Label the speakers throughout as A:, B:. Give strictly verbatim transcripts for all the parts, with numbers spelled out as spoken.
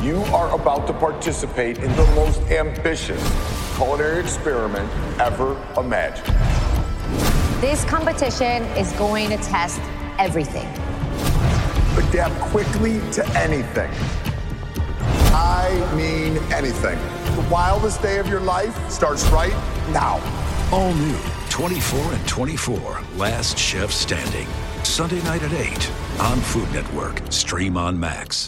A: You are about to participate in the most ambitious culinary experiment ever imagined.
B: This competition is going to test everything.
A: Adapt quickly to anything. I mean anything. The wildest day of your life starts right now.
C: All new twenty-four and twenty-four, Last Chef Standing. Sunday night at eight on Food Network. Stream on Max.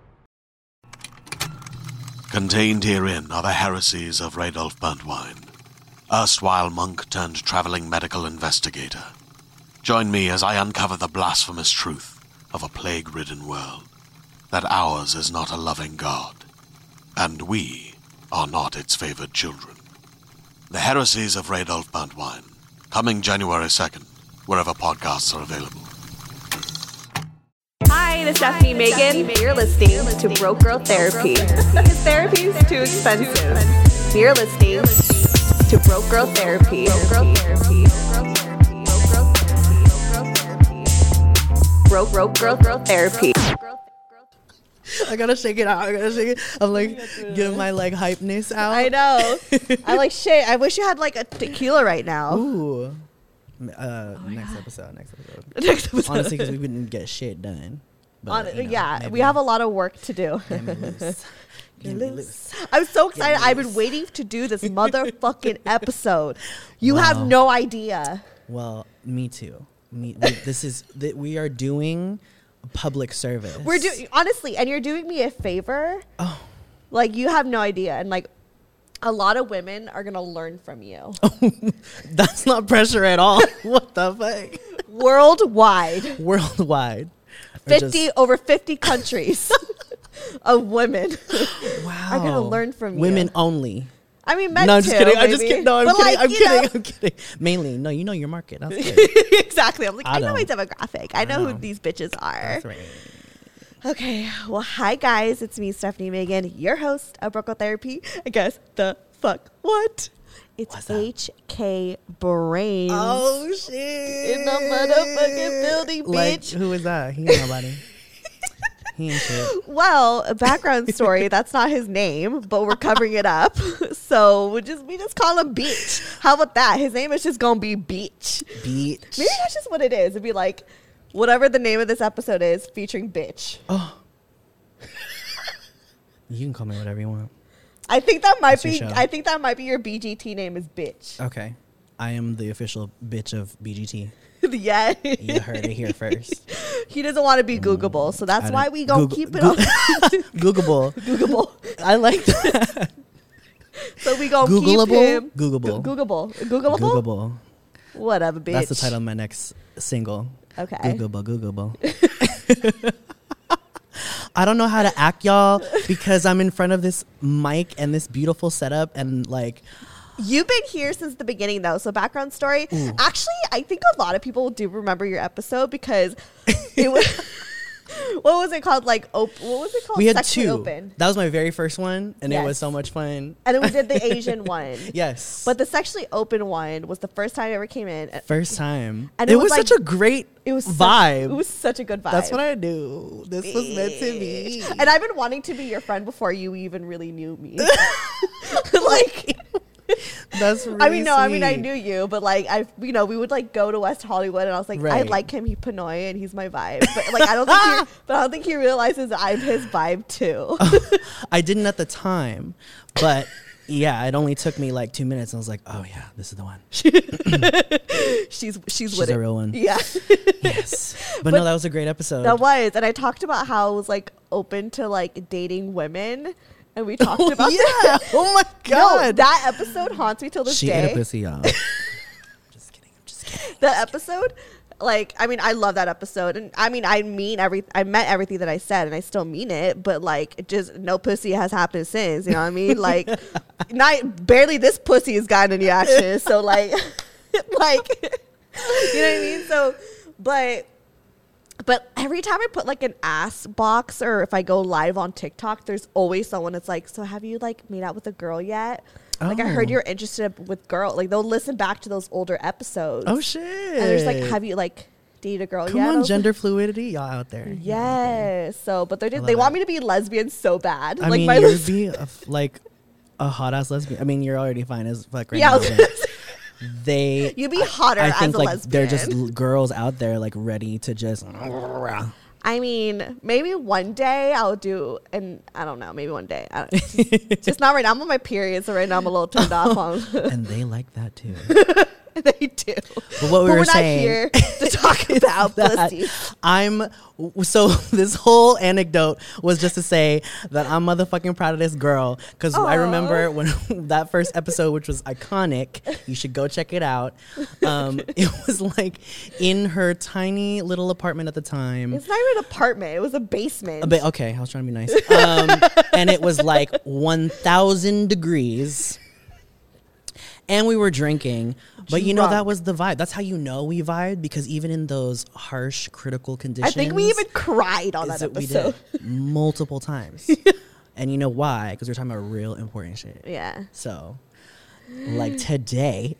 D: Contained herein are the heresies of Radolf Burntwine, erstwhile monk turned traveling medical investigator. Join me as I uncover the blasphemous truth of a plague-ridden world, that ours is not a loving God, and we are not its favored children. The heresies of Radolf Burntwine, coming January second, wherever podcasts are available.
E: Hi, this is Stephanie Megan. You're listening to Broke Girl Therapy. Because therapy is too expensive. You're listening to Broke Girl Therapy. Broke Girl Therapy. Broke Broke Girl Girl Therapy.
F: I gotta shake it out. I gotta shake it. I'm like getting my like hypeness out.
E: I know. I'm like shit. I wish you had like a tequila right now.
F: Ooh. Uh, oh next God. episode. Next episode.
E: Next episode.
F: Honestly, because we wouldn't get shit done. But,
E: On,
F: you know,
E: yeah,
F: maybe.
E: we have a lot of work to do.
F: Get me loose. Get me loose.
E: I'm so excited.
F: Get me
E: I've been
F: loose.
E: waiting to do this motherfucking episode. You
F: Wow.
E: have no idea.
F: Well, me too. Me. we, this is that we are doing a public service.
E: We're doing honestly, and you're doing me a favor.
F: Oh,
E: Like you have no idea, and like a lot of women are gonna learn from you
F: that's not pressure at all. What the fuck?
E: worldwide.
F: Worldwide. Or
E: Fifty
F: just-
E: over fifty countries of women
F: wow.
E: are gonna learn from
F: Women
E: you.
F: only.
E: I mean, men
F: No, I'm
E: too,
F: just kidding. I'm just
E: maybe.
F: kidding. No, I'm
E: But,
F: kidding.
E: like,
F: I'm
E: you
F: kidding.
E: know.
F: I'm kidding. Mainly, no, you know your market. That's good.
E: Exactly. I'm like, I,
F: I
E: know my
F: don't.
E: demographic. I know
F: I
E: who
F: know.
E: these bitches are.
F: That's right.
E: Okay, well, hi guys, it's me, Stephanie Megan, your host of Broke Girl Therapy. I guess the fuck what? It's
F: What's that?
E: H K Brains
F: Oh shit!
E: in the motherfucking building,
F: Like,
E: bitch.
F: who is that? He ain't nobody. He ain't shit.
E: Well, a background story. That's not his name, but we're covering it up. So we just we just call him Beach. How about that? His name is just gonna be Beach.
F: Beach.
E: Maybe that's just what it is. It'd be like whatever the name of this episode is, featuring Bitch.
F: Oh. You can call me whatever you want.
E: I think that might
F: That's your
E: be.
F: show.
E: I think that might be your B G T name is Bitch.
F: Okay. I am the official bitch of B G T.
E: Yeah.
F: You heard it here first.
E: He doesn't want to be Googleable, so that's
F: I
E: why
F: don't-
E: we gonna
F: Google-
E: keep it
F: Goo-
E: on
F: Googleable.
E: Googleable.
F: I like that.
E: So we gonna
F: Googleable?
E: keep him
F: Googleable.
E: Go- Googleable. Googleable.
F: Googleable.
E: Whatever, bitch.
F: That's the title of my next single.
E: Okay.
F: Googleable, Googleable. I don't know how to act, y'all, because I'm in front of this mic and this beautiful setup, and like,
E: You've been here since the beginning, though. So background story.
F: Ooh.
E: Actually, I think a lot of people do remember your episode because it was. What was it called? Like, op- what was it called?
F: we had
E: Sexually
F: two.
E: Open.
F: That was my very first one, and it
E: Yes.
F: was so much fun.
E: And then we did the Asian one.
F: Yes,
E: But the sexually open one was the first time I ever came in.
F: first time,
E: And
F: it,
E: it
F: was,
E: was like-
F: such a great
E: It was such-
F: vibe.
E: it was such a good vibe.
F: That's what I do. This was meant to be.
E: And I've been wanting to be your friend before you even really knew me. Like,
F: That's really
E: I mean, no, I mean, I
F: sweet.
E: knew you, but like, I, you know, we would like go to West Hollywood, and I was like, I
F: Right.
E: like him, he's Pinoy, and he's my vibe. But like, I don't think, he, but I don't think he realizes I'm his vibe too.
F: I didn't at the time, but yeah, it only took me like two minutes, and I was like, oh yeah, this is the one.
E: she's she's
F: She's
E: with
F: a
E: it.
F: real one.
E: Yeah,
F: Yes, but,
E: But
F: no, that was a great episode.
E: that was, and I talked about how I was like open to like dating women, and we talked
F: Oh,
E: about
F: yeah.
E: that.
F: Oh my
E: No,
F: god.
E: that episode haunts me till this
F: she
E: day.
F: ate a pussy, y'all. Just kidding. I'm just kidding.
E: The episode, like, I mean, I love that episode, and I mean, I mean every, I meant everything that I said, and I still mean it, but like, it just no pussy has happened since. You know what I mean? Like, not barely this pussy has gotten any action. So like, like, you know what I mean? So, but. But every time I put like an ass box, or if I go live on TikTok, there's always someone that's like, so have you like made out with a girl yet? Like, I heard
F: Oh.
E: you're interested with girl. Like, they'll listen back to those older episodes.
F: Oh shit.
E: And there's like, have you like date a girl
F: Come
E: yet.
F: on, gender fluidity, y'all out there.
E: Yes.
F: Yeah,
E: So, but they're
F: I
E: just, they
F: love
E: want
F: it.
E: me to be lesbian so bad.
F: I
E: like
F: mean,
E: my
F: you'd
E: les-
F: be a f like a hot ass lesbian. I mean, you're already fine as fuck right
E: yeah, I
F: now.
E: was
F: but
E: gonna say,
F: They,
E: you'd be hotter
F: I think
E: as a
F: like
E: lesbian.
F: they're just l- girls out there like ready to just.
E: I mean, maybe one day I'll do, and I don't know, maybe one day. I don't, just, just not right now. I'm on my period, so right now I'm a little turned off on.
F: And they like that too.
E: They do.
F: But what we
E: but
F: were
E: we're
F: saying
E: not here to talk about
F: that
E: pussy.
F: I'm so this whole anecdote was just to say that I'm motherfucking proud of this girl because I remember when that first episode, which was iconic. You should go check it out. Um, it was like in her tiny little apartment at the time.
E: It's not even an apartment. It was a basement.
F: A bit, okay, I was trying to be nice. Um, and it was like one thousand degrees. And we were drinking. But you know, that
E: Drunk.
F: was the vibe. That's how you know we vibed, because even in those harsh, critical
E: I
F: conditions.
E: think we even cried on
F: is
E: that
F: that we
E: episode.
F: did multiple times. And you know why? Because we're talking about real important shit.
E: Yeah.
F: So, like today.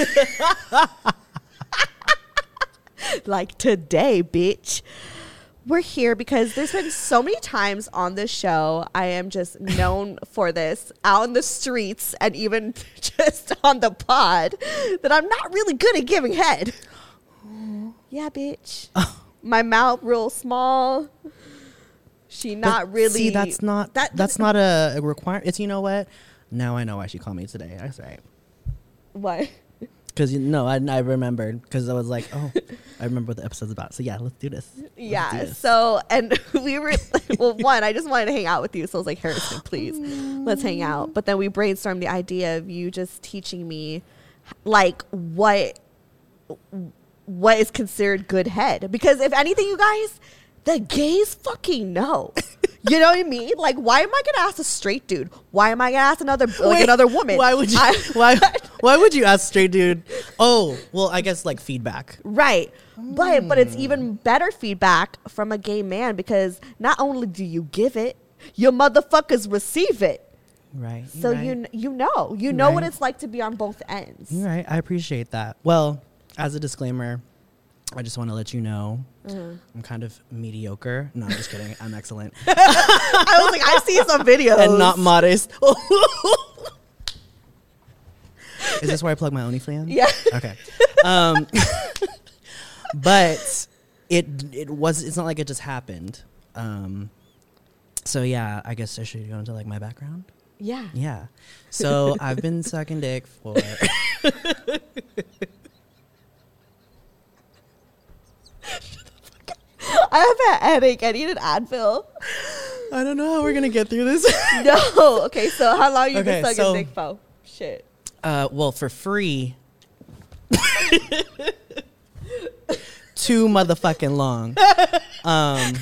E: Like today, bitch. We're here because there's been so many times on this show I am just known for this out in the streets and even just on the pod that I'm not really good at giving head. Yeah, bitch. My mouth real small. She not
F: But
E: really.
F: See, that's not
E: that-
F: that's not a, a requirement. It's, you know what? Now I know why she called me today. That's right.
E: What?
F: Because you know, I, I remembered because I was like, oh, I remember what the episode's about. So yeah, let's do this. Let's do
E: Yeah.
F: this.
E: So, and we were, well, one, I just wanted to hang out with you. So I was like, Harrison, please, let's hang out. But then we brainstormed the idea of you just teaching me like what, what is considered good head. Because if anything, you guys, the gays fucking know. You know what I mean? Like, why am I gonna ask a straight dude? Why am I gonna ask another like
F: Wait,
E: another woman?
F: Why would you?
E: I-
F: why? Why would you ask straight dude? Oh, well, I guess like feedback.
E: Right. But but it's even better feedback from a gay man because not only do you give it, your motherfuckers receive it.
F: Right.
E: So
F: you're right.
E: you kn- you know you know what
F: Right.
E: it's like to be on both ends.
F: You're right. I appreciate that. Well, as a disclaimer, I just want to let you know
E: Mm-hmm.
F: I'm kind of mediocre. No, I'm just kidding. I'm excellent
E: I was like, I've seen some videos
F: and not modest. Is this where I plug my OnlyFans?
E: Yeah.
F: Okay. Um, but it it was. It's not like it just happened. Um, so yeah, I guess I should go into like my background.
E: Yeah.
F: Yeah. So I've been sucking dick for.
E: I have a headache. I need an Advil.
F: I don't know how we're gonna get through this.
E: No. Okay. So how long you
F: Okay,
E: been sucking
F: so-
E: dick for? Shit.
F: Uh, well, for free. Too motherfucking long. Um,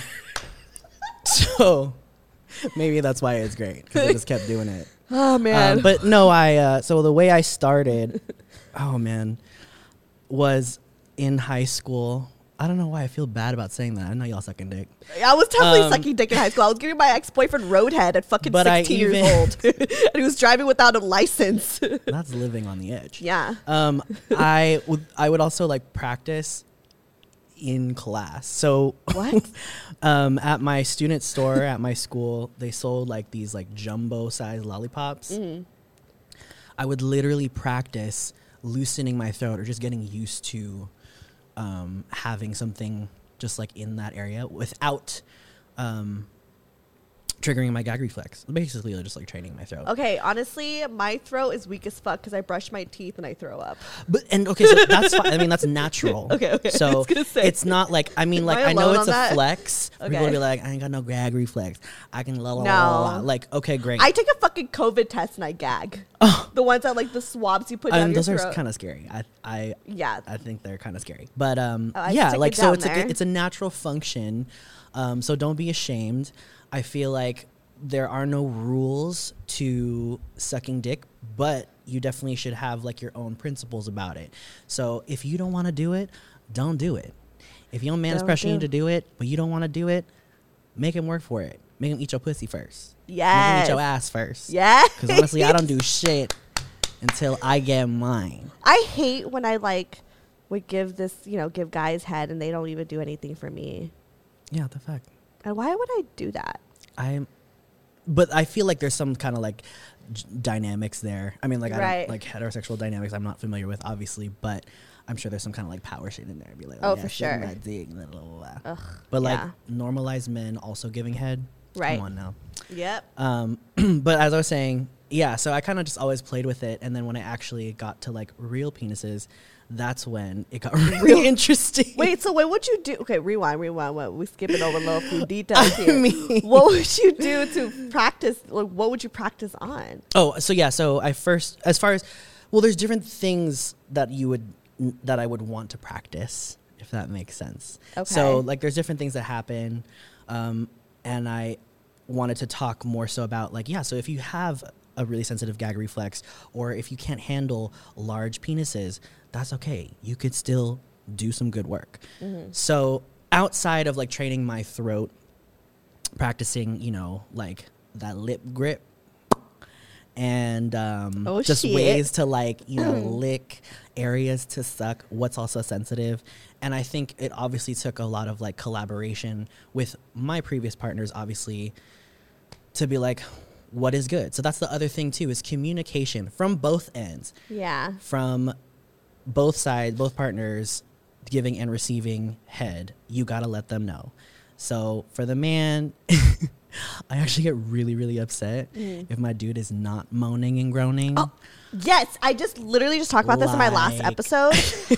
F: so maybe that's why it's great, because I just kept doing it.
E: Oh man.
F: Um, but no, I. Uh, so the way I started, oh man, was in high school. I don't know why I feel bad about saying that. I know y'all sucking dick.
E: I was definitely
F: Um,
E: sucking dick in high school. I was giving my ex-boyfriend roadhead at fucking
F: But I
E: sixteen years
F: even-
E: old. And he was driving without a license.
F: That's living on the edge.
E: Yeah.
F: Um, I would I would also like practice in class. So
E: What?
F: um, at my student store at my school, they sold like these like jumbo size lollipops.
E: Mm-hmm.
F: I would literally practice loosening my throat or just getting used to um, having something just like in that area without um, triggering my gag reflex. Basically, just like training my throat.
E: Okay, honestly, my throat is weak as fuck because I brush my teeth and I throw up.
F: But and okay, so that's fine. I mean, that's natural.
E: Okay, okay. I
F: So
E: was gonna say.
F: it's not like I mean,
E: Am
F: like
E: I
F: I, know
E: alone
F: it's
E: on
F: a
E: that?
F: flex. For People
E: Okay.
F: to be like, I ain't got no gag reflex. I can la la
E: No.
F: la la. la. Like, okay, great.
E: I take a fucking COVID test and I gag. The ones that like the swabs you put down
F: Um,
E: your
F: those
E: throat.
F: are kind of scary. I, I,
E: Yeah.
F: I think they're kind of scary. But um,
E: Oh, I
F: yeah,
E: stick
F: like
E: it
F: so
E: down
F: it's a,
E: there.
F: it's a natural function. Um, so don't be ashamed. I feel like there are no rules to sucking dick, but you definitely should have like your own principles about it. So if you don't want to do it, don't do it. If your man is
E: Don't
F: pressuring you
E: do
F: to do it, but you don't want to do it, make him work for it. Make him eat your pussy first. Make him
E: Yes.
F: eat your ass first.
E: Yeah.
F: Because honestly, I don't do shit until I get mine.
E: I hate when I like would give this, you know, give guys head and they don't even do anything for me.
F: Yeah, what the fuck?
E: And why would I do that?
F: I'm, but I feel like there's some kind of like j- dynamics there. I mean, like I
E: Right.
F: don't, like heterosexual dynamics I'm not familiar with, obviously, but I'm sure there's some kind of like power shit in there. Be like,
E: Oh,
F: yeah,
E: for
F: suck
E: sure.
F: my dick, blah, blah, blah.
E: Ugh,
F: But like
E: yeah.
F: normalized men also giving head.
E: Right.
F: Come on now.
E: Yep.
F: Um, but as I was saying, yeah, so I kind of just always played with it. And then when I actually got to like real penises, that's when it got really interesting.
E: Wait, so what would you do? Okay, rewind, rewind. What we skipping over a little few details
F: I
E: here.
F: mean-
E: what would you do to practice? Like, what would you practice on?
F: Oh, so yeah, so I first, as far as, well, there's different things that you would, that I would want to practice, if that makes sense.
E: Okay.
F: So like there's different things that happen. Um, and I wanted to talk more so about like, yeah, so if you have a really sensitive gag reflex, or if you can't handle large penises, that's okay. You could still do some good work.
E: Mm-hmm.
F: So outside of like training my throat, practicing, you know, like that lip grip, and um,
E: Oh,
F: just
E: shit.
F: ways to like, you know, lick areas to suck what's also sensitive. And I think it obviously took a lot of like collaboration with my previous partners, obviously, to be like, what is good? So that's the other thing too, is communication from both ends,
E: Yeah.
F: from both sides, both partners giving and receiving head. You got to let them know. So for the man, I actually get really, really upset
E: Mm.
F: if my dude is not moaning and groaning.
E: Oh, yes. I just literally just talked about this in my last
F: Like-
E: episode.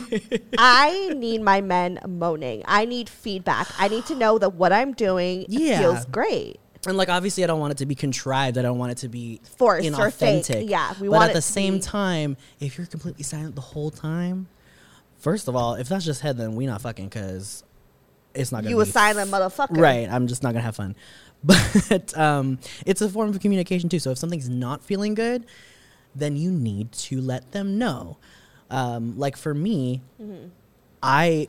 E: I need my men moaning. I need feedback. I need to know that what I'm doing
F: Yeah.
E: feels great.
F: And like, obviously I don't want it to be contrived. I don't want it to be
E: Forced or fake.
F: inauthentic.
E: Yeah, we
F: but
E: want
F: at
E: it
F: the
E: to
F: same
E: be-
F: time, if you're completely silent the whole time, first of all, if that's just head, then we not fucking, because it's not gonna
E: You
F: be
E: a silent motherfucker.
F: Right. I'm just not gonna have fun. But um, it's a form of communication too. So if something's not feeling good, then you need to let them know. Um, like for me,
E: Mm-hmm.
F: I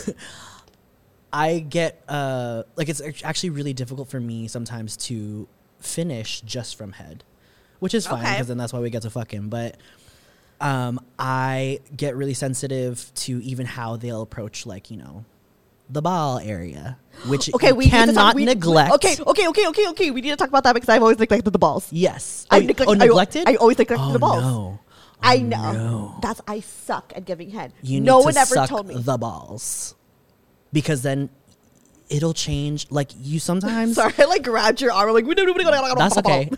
F: I get uh, like it's act- actually really difficult for me sometimes to finish just from head, which is fine
E: Okay.
F: because then that's why we get to fucking. But um, I get really sensitive to even how they'll approach, like, you know, the ball area, which
E: Okay,
F: you
E: we need to
F: cannot
E: talk, we,
F: neglect.
E: Okay, okay, okay, okay, okay. We need to talk about that because I've always neglected the balls.
F: Yes.
E: I
F: Oh,
E: neglect-
F: oh,
E: I-
F: neglected?
E: I always neglected
F: oh,
E: the balls.
F: No.
E: I
F: Oh,
E: know.
F: no.
E: That's I suck at giving head.
F: You need
E: no
F: to
E: one ever
F: suck
E: told me.
F: the balls, because then it'll change. Like you sometimes.
E: Sorry, I like grabbed your arm. I'm like,
F: That's okay.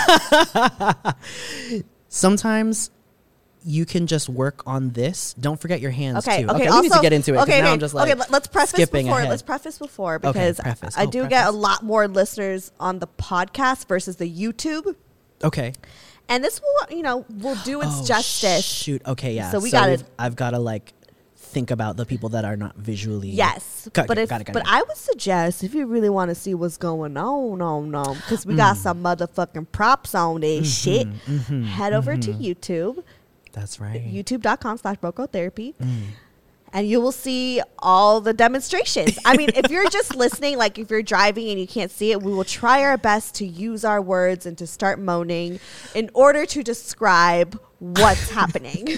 F: Sometimes you can just work on this. Don't forget your hands
E: Okay,
F: too.
E: okay.
F: we
E: also,
F: need to get into it. 'cause
E: Okay,
F: now
E: okay,
F: I'm just like
E: okay. let- Let's preface
F: skipping
E: before.
F: ahead.
E: Let's preface before because
F: preface.
E: I
F: Oh,
E: do get a
F: preface.
E: lot more listeners on the podcast versus the YouTube,
F: Okay.
E: and this will, you know, will do its
F: Oh,
E: justice.
F: Shoot. Okay. Yeah.
E: So we gotta-
F: we've- I've got to like think about the people that are not visually.
E: Yes,
F: Okay,
E: but if
F: got it, got
E: but
F: it.
E: I would suggest if you really want to see what's going on, on, on, because we
F: Mm.
E: got some motherfucking props on this shit.
F: Mm-hmm,
E: Head over to YouTube,
F: That's right.
E: youtube.com slash Therapy,
F: Mm.
E: and you will see all the demonstrations. I mean, if you're just listening, like if you're driving and you can't see it, we will try our best to use our words and to start moaning in order to describe what's happening.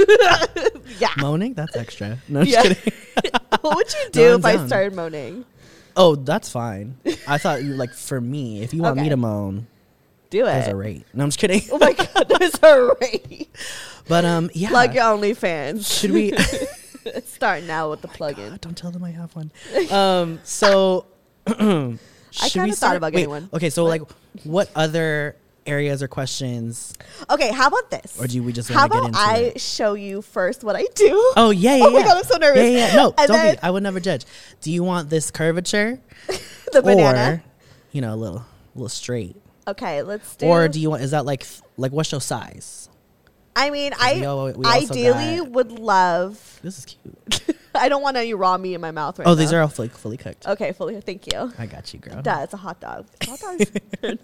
E: Yeah.
F: Moaning? That's extra. No, I'm
E: Yeah.
F: just kidding.
E: What would you
F: No,
E: do
F: I'm
E: if I
F: down.
E: started moaning?
F: Oh, that's fine. I thought you like for me. If you want
E: Okay.
F: me to moan,
E: Do
F: there's
E: it.
F: a rate. No, I'm just kidding.
E: Oh my god, there's a rate.
F: But um, yeah.
E: Plug your OnlyFans.
F: Should we?
E: Start now with the plug-in.
F: God, don't tell them I have one. Um, so I
E: kinda thought about getting one.
F: Okay, so like, what other areas or questions?
E: Okay, how about this?
F: Or do we just
E: How
F: wanna get
E: about
F: into
E: I
F: it?
E: show you first what I do?
F: Oh yeah, yeah.
E: Oh my
F: yeah.
E: God, I'm so nervous.
F: Yeah, yeah. yeah. No,
E: And
F: don't
E: then-
F: be. I would never judge. Do you want this curvature,
E: The banana.
F: or you know, a little, a little straight,
E: Okay, let's do.
F: or do you want? Is that like, like what's your size?
E: I mean, I
F: we al- we also
E: ideally
F: got-
E: would love.
F: This is cute.
E: I don't want any raw meat in my mouth right
F: Oh,
E: now.
F: these are all fully, fully cooked.
E: Okay, fully. Thank you.
F: I got you, girl.
E: Duh, it's a hot dog. Hot dog's good.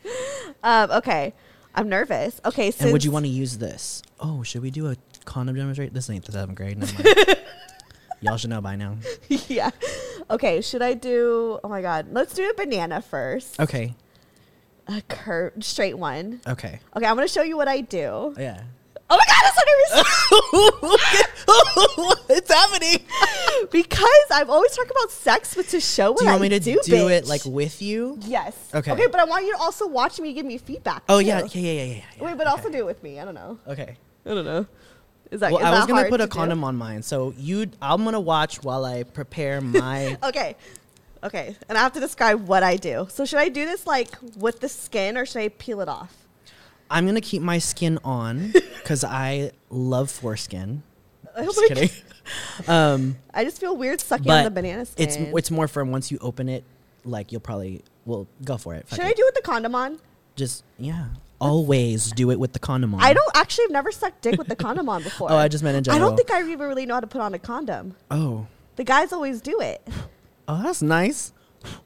E: um, okay, I'm nervous. Okay, since
F: And would you want to use this? Oh, should we do a condom demonstration? This ain't the seventh grade. Never mind. Y'all should know by now.
E: yeah. Okay, should I do? Oh my god, let's do a banana first.
F: Okay.
E: A curved, straight one.
F: Okay.
E: Okay, I'm gonna show you what I do.
F: Yeah.
E: Oh my god, I'm so nervous.
F: What's happening?
E: Because I'm always talking about sex with Tisha when
F: Do you want
E: I
F: me to
E: do,
F: do it
E: bitch.
F: like with you?
E: Yes.
F: Okay.
E: Okay, but I want you to also watch me give me feedback.
F: Oh
E: too.
F: yeah, yeah, yeah, yeah, yeah. yeah.
E: Wait, but also do it with me. I don't know.
F: Okay.
E: I don't know. Is that?
F: Well,
E: is
F: I was
E: that
F: gonna
E: hard
F: put a
E: to do?
F: condom on mine, so you, I'm gonna watch while I prepare my.
E: Okay. Okay, and I have to describe what I do. So should I do this like with the skin, or should I peel it off?
F: I'm gonna keep my skin on because I love foreskin.
E: Oh
F: Just
E: my
F: kidding. um,
E: I just feel weird sucking on
F: but
E: the banana skin.
F: it's it's more firm once you open it. Like you'll probably well go for it. Fuck
E: Should
F: it.
E: I do it with the condom on?
F: Just yeah. Always do it with the condom on.
E: I don't actually have never sucked dick with the condom on before.
F: Oh, I just meant in
E: I
F: general.
E: don't think I even really know how to put on a condom.
F: Oh.
E: The guys always do it.
F: Oh, that's nice.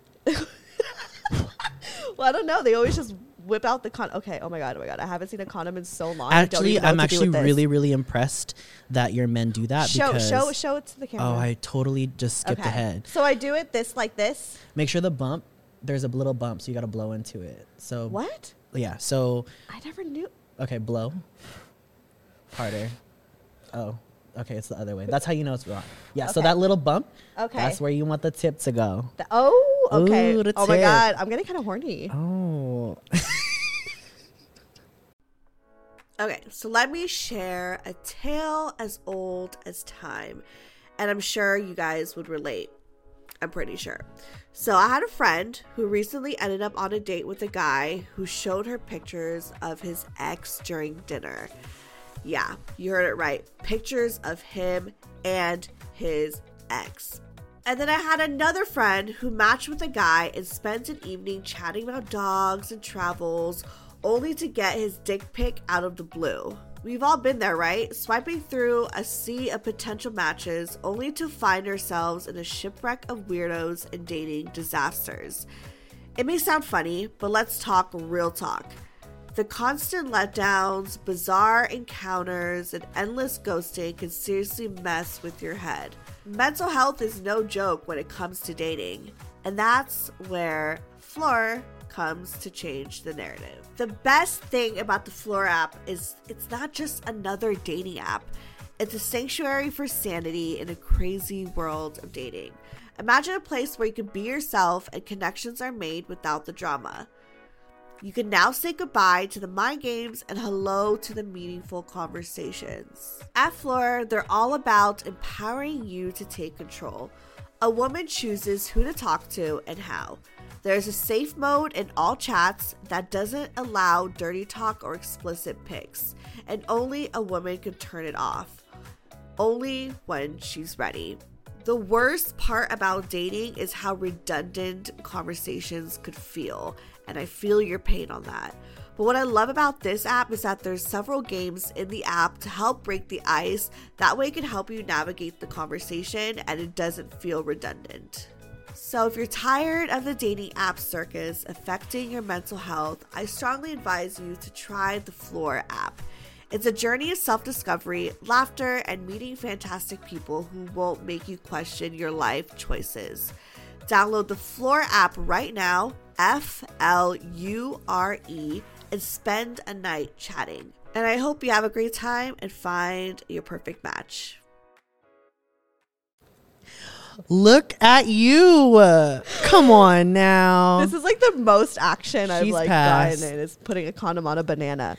E: Well, I don't know. They always just whip out the condom. Okay. Oh my god. Oh my god. I haven't seen a condom in so long. I don't
F: Actually,
E: even know
F: I'm
E: what to do
F: actually
E: with this.
F: really, really impressed that your men do that.
E: show
F: because,
E: show show it to the camera.
F: Oh, I totally just skipped
E: Okay.
F: ahead.
E: So I do it this like this.
F: Make sure the bump. There's a little bump, so you got to blow into it. So
E: What?
F: Yeah. So
E: I never knew.
F: okay, blow harder. Oh, okay, it's the other way. That's how you know it's wrong. Yeah. So
E: Okay.
F: that little bump.
E: Okay.
F: That's where you want the tip to go.
E: The- oh. Okay.
F: Ooh, the
E: oh my
F: tip.
E: god. I'm getting kind of horny.
F: Oh.
E: Okay, so let me share a tale as old as time. And I'm sure you guys would relate. I'm pretty sure. So I had a friend who recently ended up on a date with a guy who showed her pictures of his ex during dinner. Yeah, you heard it right. Pictures of him and his ex. And then I had another friend who matched with a guy and spent an evening chatting about dogs and travels, only to get his dick pic out of the blue. We've all been there, right? Swiping through a sea of potential matches, only to find ourselves in a shipwreck of weirdos and dating disasters. It may sound funny, but let's talk real talk. The constant letdowns, bizarre encounters, and endless ghosting can seriously mess with your head. Mental health is no joke when it comes to dating, and that's where Floor comes to change the narrative. The best thing about the Floor app is it's not just another dating app. It's a sanctuary for sanity in a crazy world of dating. Imagine a place where you can be yourself and connections are made without the drama. You can now say goodbye to the mind games and hello to the meaningful conversations. At Floor, they're all about empowering you to take control. A woman chooses who to talk to and how. There's a safe mode in all chats that doesn't allow dirty talk or explicit pics, and only a woman can turn it off. Only when she's ready. The worst part about dating is how redundant conversations could feel, and I feel your pain on that. But what I love about this app is that there's several games in the app to help break the ice. That way it can help you navigate the conversation and it doesn't feel redundant. So if you're tired of the dating app circus affecting your mental health, I strongly advise you to try the Floor app. It's a journey of self-discovery, laughter, and meeting fantastic people who won't make you question your life choices. Download the Floor app right now, F L U R E, and spend a night chatting. And I hope you have a great time and find your perfect match.
F: Look at you. Uh, come on now.
E: This is like the most action I've
F: She's
E: like
F: passed.
E: gotten in is putting a condom on a banana.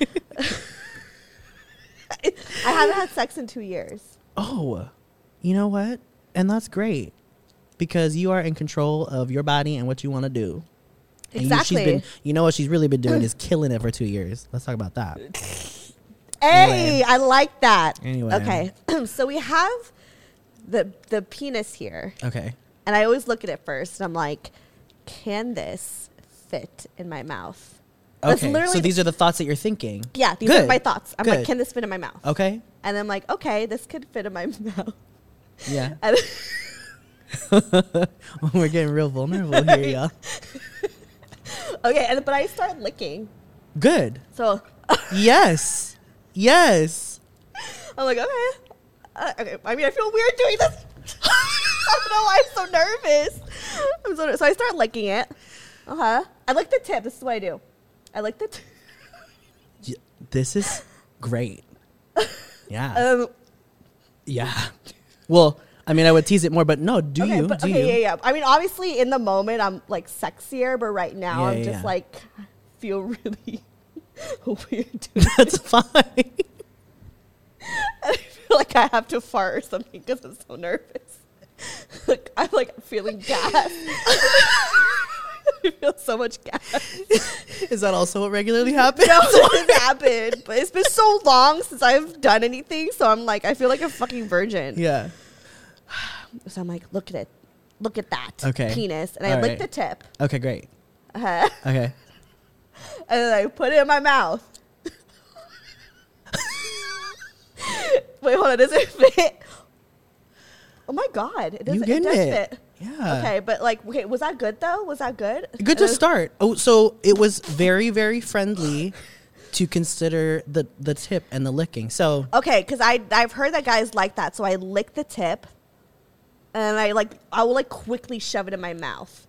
E: I haven't had sex in two years.
F: Oh, you know what? And that's great because you are in control of your body and what you want to do. And
E: Exactly.
F: You, she's been, you know what she's really been doing is killing it for two years. Let's talk about that.
E: Hey,
F: Anyway.
E: I like that.
F: Anyway.
E: Okay. So we have the the penis here.
F: Okay.
E: And I always look at it first and I'm like, can this fit in my mouth? That's
F: Okay.
E: literally
F: So
E: the-
F: these are the thoughts that you're thinking.
E: Yeah, these
F: Good.
E: are my thoughts. I'm
F: Good.
E: like, can this fit in my mouth?
F: Okay.
E: And I'm like, okay, this could fit in my mouth.
F: Yeah.
E: And
F: We're getting real vulnerable here, y'all.
E: okay, and but I start licking.
F: Good.
E: So
F: Yes. Yes.
E: I'm like, okay. Uh, okay. I mean, I feel weird doing this. I don't know why I'm so nervous. I'm so, so I start licking it. Uh huh. I lick the tip. This is what I do. I lick the tip.
F: Y- This is great. Yeah.
E: Um,
F: yeah. Well, I mean, I would tease it more, but no, do
E: okay,
F: you?
E: but,
F: do
E: okay,
F: you?
E: yeah, yeah. I mean, obviously, in the moment, I'm like sexier, but right now,
F: Yeah,
E: I'm
F: yeah,
E: just
F: yeah.
E: like feel really weird. doing
F: That's
E: it.
F: fine.
E: I feel like I have to fart or something because I'm so nervous. Like I'm like feeling gas. I feel so much gas.
F: Is that also what regularly happens?
E: No, it hasn't happened, but it's been so long since I've done anything, so I'm like, I feel like a fucking virgin.
F: Yeah.
E: So I'm like, look at it, look at that
F: Okay.
E: penis, and I
F: All
E: lick
F: right.
E: the tip,
F: Okay, great.
E: uh,
F: Okay.
E: and then I put it in my mouth. Wait, hold on, does it fit? Oh my god, it does.
F: You
E: It
F: getting
E: does
F: it.
E: fit.
F: Yeah.
E: Okay, but like, okay, was that good though? Was that good?
F: Good to
E: Uh,
F: start. Oh, so it was very, very friendly to consider the the tip and the licking. So
E: Okay, because I I've heard that guys like that, so I lick the tip, and I like I will like quickly shove it in my mouth.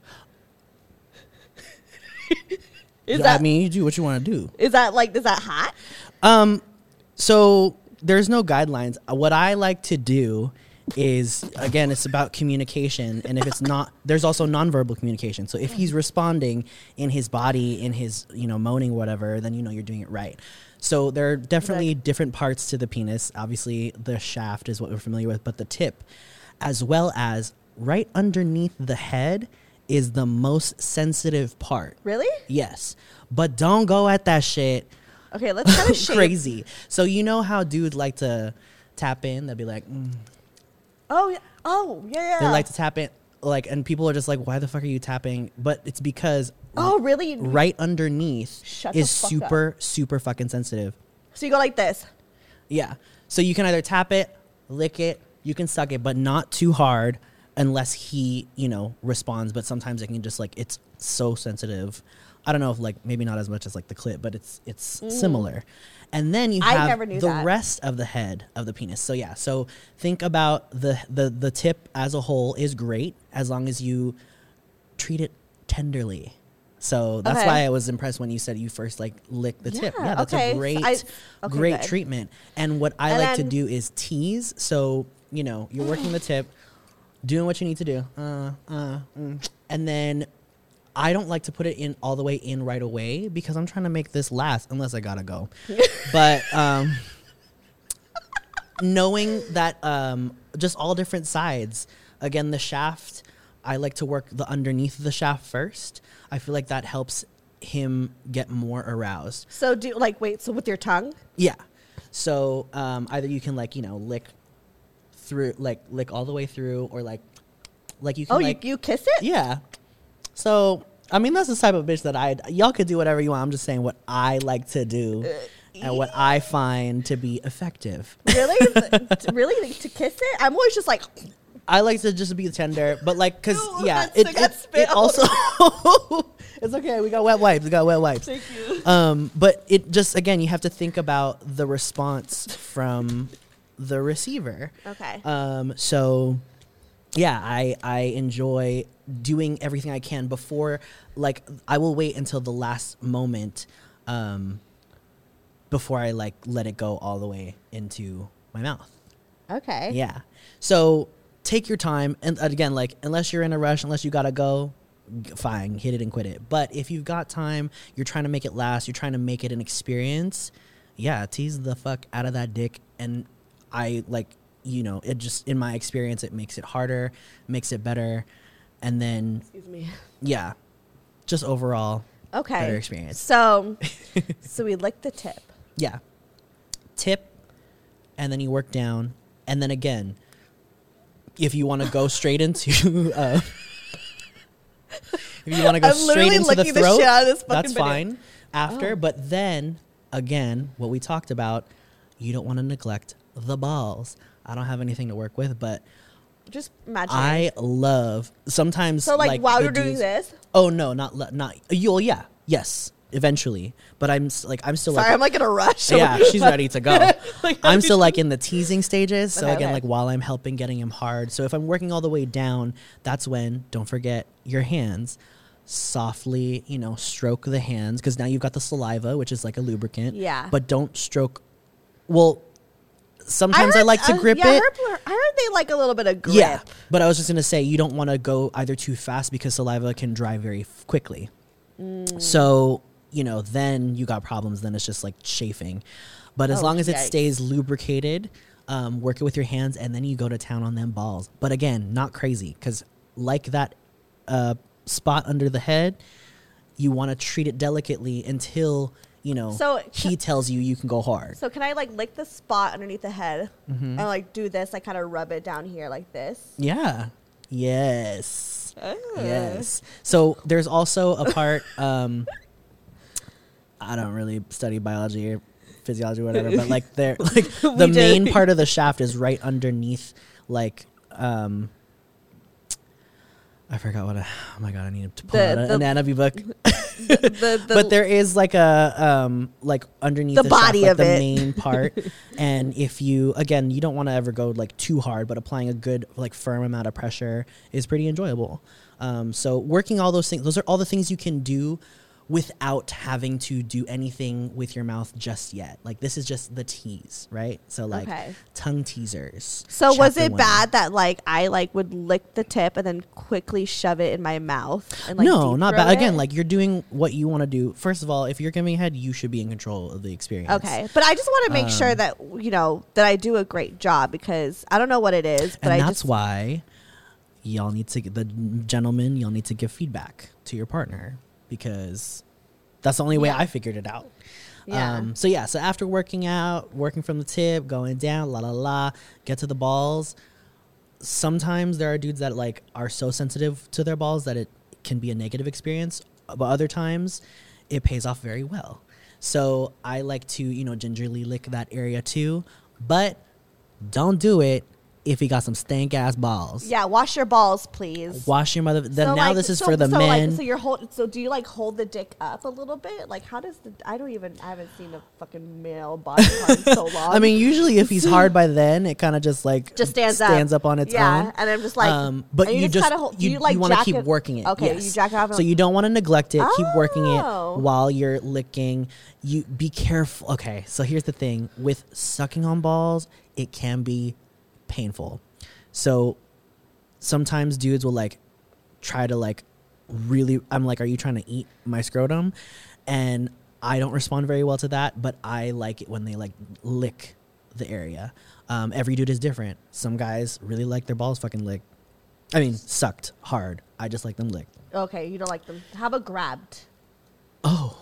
E: Is
F: I
E: that
F: mean, you do what you want to do.
E: is that like is that hot?
F: Um, so there's no guidelines. What I like to do is, again, it's about communication, and if it's not, there's also nonverbal communication. So if he's responding in his body, in his, you know, moaning, whatever, then you know you're doing it right. So there are definitely
E: Exactly.
F: different parts to the penis. Obviously, the shaft is what we're familiar with, but the tip, as well as right underneath the head, is the most sensitive part.
E: Really?
F: Yes, but don't go at that shit
E: Okay, let's kind of shape.
F: crazy. So you know how dudes like to tap in? They'll be like, mm.
E: Oh yeah. Oh yeah. yeah.
F: they like to tap in, like, and people are just like, why the fuck are you tapping? But it's because
E: Oh really?
F: right underneath
E: Shut the
F: is
E: fuck
F: super, super fucking sensitive.
E: So you go like this.
F: Yeah. So you can either tap it, lick it, you can suck it, but not too hard unless he, you know, responds. But sometimes it can just like, it's so sensitive. I don't know if like maybe not as much as like the clit, but it's it's similar. And then you
E: I
F: have
E: never knew
F: the
E: that.
F: rest of the head of the penis. So yeah, so think about the the the tip as a whole is great as long as you treat it tenderly. So that's
E: Okay.
F: why I was impressed when you said you first like lick the tip.
E: Yeah,
F: Yeah, that's
E: okay.
F: a
E: So
F: great
E: I- okay,
F: great
E: good.
F: treatment. And what I
E: And
F: like to
E: then-
F: do is tease. So, you know, you're working the tip, doing what you need to do. Uh, uh, mm. And then I don't like to put it in all the way in right away because I'm trying to make this last unless I gotta go. But um, knowing that um, just all different sides, again, the shaft, I like to work the underneath the shaft first. I feel like that helps him get more aroused.
E: So do like wait. So with your tongue.
F: Yeah. So um, either you can like, you know, lick through, like lick all the way through, or like, like you can
E: Oh,
F: like,
E: you you kiss it?
F: yeah. So, I mean, that's the type of bitch that I, y'all could do whatever you want. I'm just saying what I like to do and what I find to be effective.
E: Really? Really? Like, to kiss it? I'm always just like.
F: I like to just be tender, but like, cause
E: Ew,
F: yeah,
E: that's-
F: it,
E: I got
F: it, it
E: spit
F: also, it's okay. We got wet wipes. We got wet wipes.
E: Thank you.
F: Um, but it just, again, you have to think about the response from the receiver.
E: Okay.
F: Um, so yeah, I, I enjoy doing everything I can before, like, I will wait until the last moment, um, before I like let it go all the way into my mouth.
E: Okay.
F: Yeah. So take your time. And again, like, unless you're in a rush, unless you gotta go, g- fine, hit it and quit it. But if you've got time, you're trying to make it last, you're trying to make it an experience, yeah, tease the fuck out of that dick. And I like, you know, it just, in my experience, it makes it harder, makes it better. And then,
E: Excuse me.
F: yeah, just overall
E: Okay.
F: better experience.
E: So, so we lick the tip.
F: Yeah. Tip, and then you work down. And then again, if you want to go straight into, uh, if you want to go
E: I'm
F: straight
E: literally
F: into the
E: licking the
F: throat,
E: shit out of this fucking
F: that's
E: video.
F: fine after.
E: Oh.
F: But then again, what we talked about, you don't want to neglect the balls. I don't have anything to work with, but
E: Just imagine.
F: I love sometimes.
E: so like, while
F: the
E: you're doing
F: dudes-
E: this.
F: Oh no, not le- not you. Well, yeah, yes, eventually. But I'm s- like I'm still
E: Sorry,
F: like
E: I'm like in a rush.
F: yeah, she's ready to go.
E: Like,
F: I'm still like in the teasing stages. So
E: Okay,
F: again,
E: okay.
F: like while I'm helping getting him hard. So if I'm working all the way down, that's when, don't forget your hands. Softly, you know, stroke the hands because now you've got the saliva, which is like a lubricant.
E: Yeah.
F: But don't stroke. Well, Sometimes I,
E: heard-
F: like to
E: uh,
F: grip
E: yeah, I
F: it.
E: heard, I heard they like a little bit of grip.
F: Yeah, but I was just gonna say you don't want to go either too fast because saliva can dry very f- quickly.
E: Mm.
F: So you know, then you got problems. Then it's just like chafing. But as
E: Oh,
F: long as it
E: yikes.
F: stays lubricated, um, work it with your hands, and then you go to town on them balls. But again, not crazy, because like that uh, spot under the head, you want to treat it delicately until you know
E: So-
F: he tells you you can go hard.
E: So can I like lick the spot underneath the head
F: Mm-hmm.
E: and like do this? Like kind of rub it down here like this.
F: Yeah. Yes.
E: Oh.
F: Yes. So there's also a part. Um, I don't really study biology or physiology or whatever, but like there, like the
E: We
F: main
E: did.
F: part of the shaft is right underneath. Like, um, I forgot what. I, oh my god! I need to pull
E: The-
F: out an
E: the-
F: anatomy book.
E: The, the,
F: But there is like a um like underneath
E: The
F: the, shaft,
E: body
F: like
E: of
F: the
E: it.
F: main part, and if you again you don't want to ever go like too hard, but applying a good like firm amount of pressure is pretty enjoyable. Um, so working all those things, those are all the things you can do without having to do anything with your mouth just yet. Like this is just the tease, right? So like
E: Okay.
F: tongue teasers.
E: So was
F: chapter
E: it
F: one.
E: bad that like I like would lick the tip and then quickly shove it in my mouth and like
F: no,
E: deep
F: not
E: throat
F: bad. Again,
E: it?
F: like you're doing what you want to do. First of all, if you're giving head, you should be in control of the experience.
E: Okay, but I just want to make
F: Um,
E: sure that you know that I do a great job because I don't know what it is, but
F: And
E: I
F: that's
E: just
F: why y'all need to, the gentlemen, y'all need to give feedback to your partner because that's the only way
E: Yeah.
F: I figured it out.
E: Yeah.
F: Um, so yeah, so after working out, working from the tip, going down, la la la, get to the balls. Sometimes there are dudes that like are so sensitive to their balls that it can be a negative experience, but other times it pays off very well. So I like to, you know, gingerly lick that area too, but don't do it if he got some stank ass balls.
E: yeah, wash your balls, please.
F: Wash your mother. Then
E: So,
F: now
E: like,
F: this is
E: so-
F: for the
E: so,
F: men.
E: Like, so you're hold, So do you like hold the dick up a little bit? Like how does the? I don't even. I haven't seen a fucking male body part in so long.
F: I mean, usually if he's hard by then, it kind of just like
E: just stands,
F: stands
E: up.
F: up on its
E: yeah,
F: own.
E: and I'm just like.
F: um, but
E: and
F: you, just
E: kinda hold, do
F: you,
E: you, like
F: want to
E: jack
F: keep
E: it-
F: working it.
E: Okay,
F: yes.
E: you jack it off.
F: So you don't want to neglect it. Keep working
E: Oh.
F: it while you're licking. You be careful. Okay, so here's the thing with sucking on balls, it can be painful. So sometimes dudes will like try to like really. I'm like, are you trying to eat my scrotum? And I don't respond very well to that, but I like it when they like lick the area. Um, every dude is different. Some guys really like their balls fucking licked. I mean, sucked hard. I just like them licked.
E: Okay, you don't like them. How about grabbed?
F: Oh.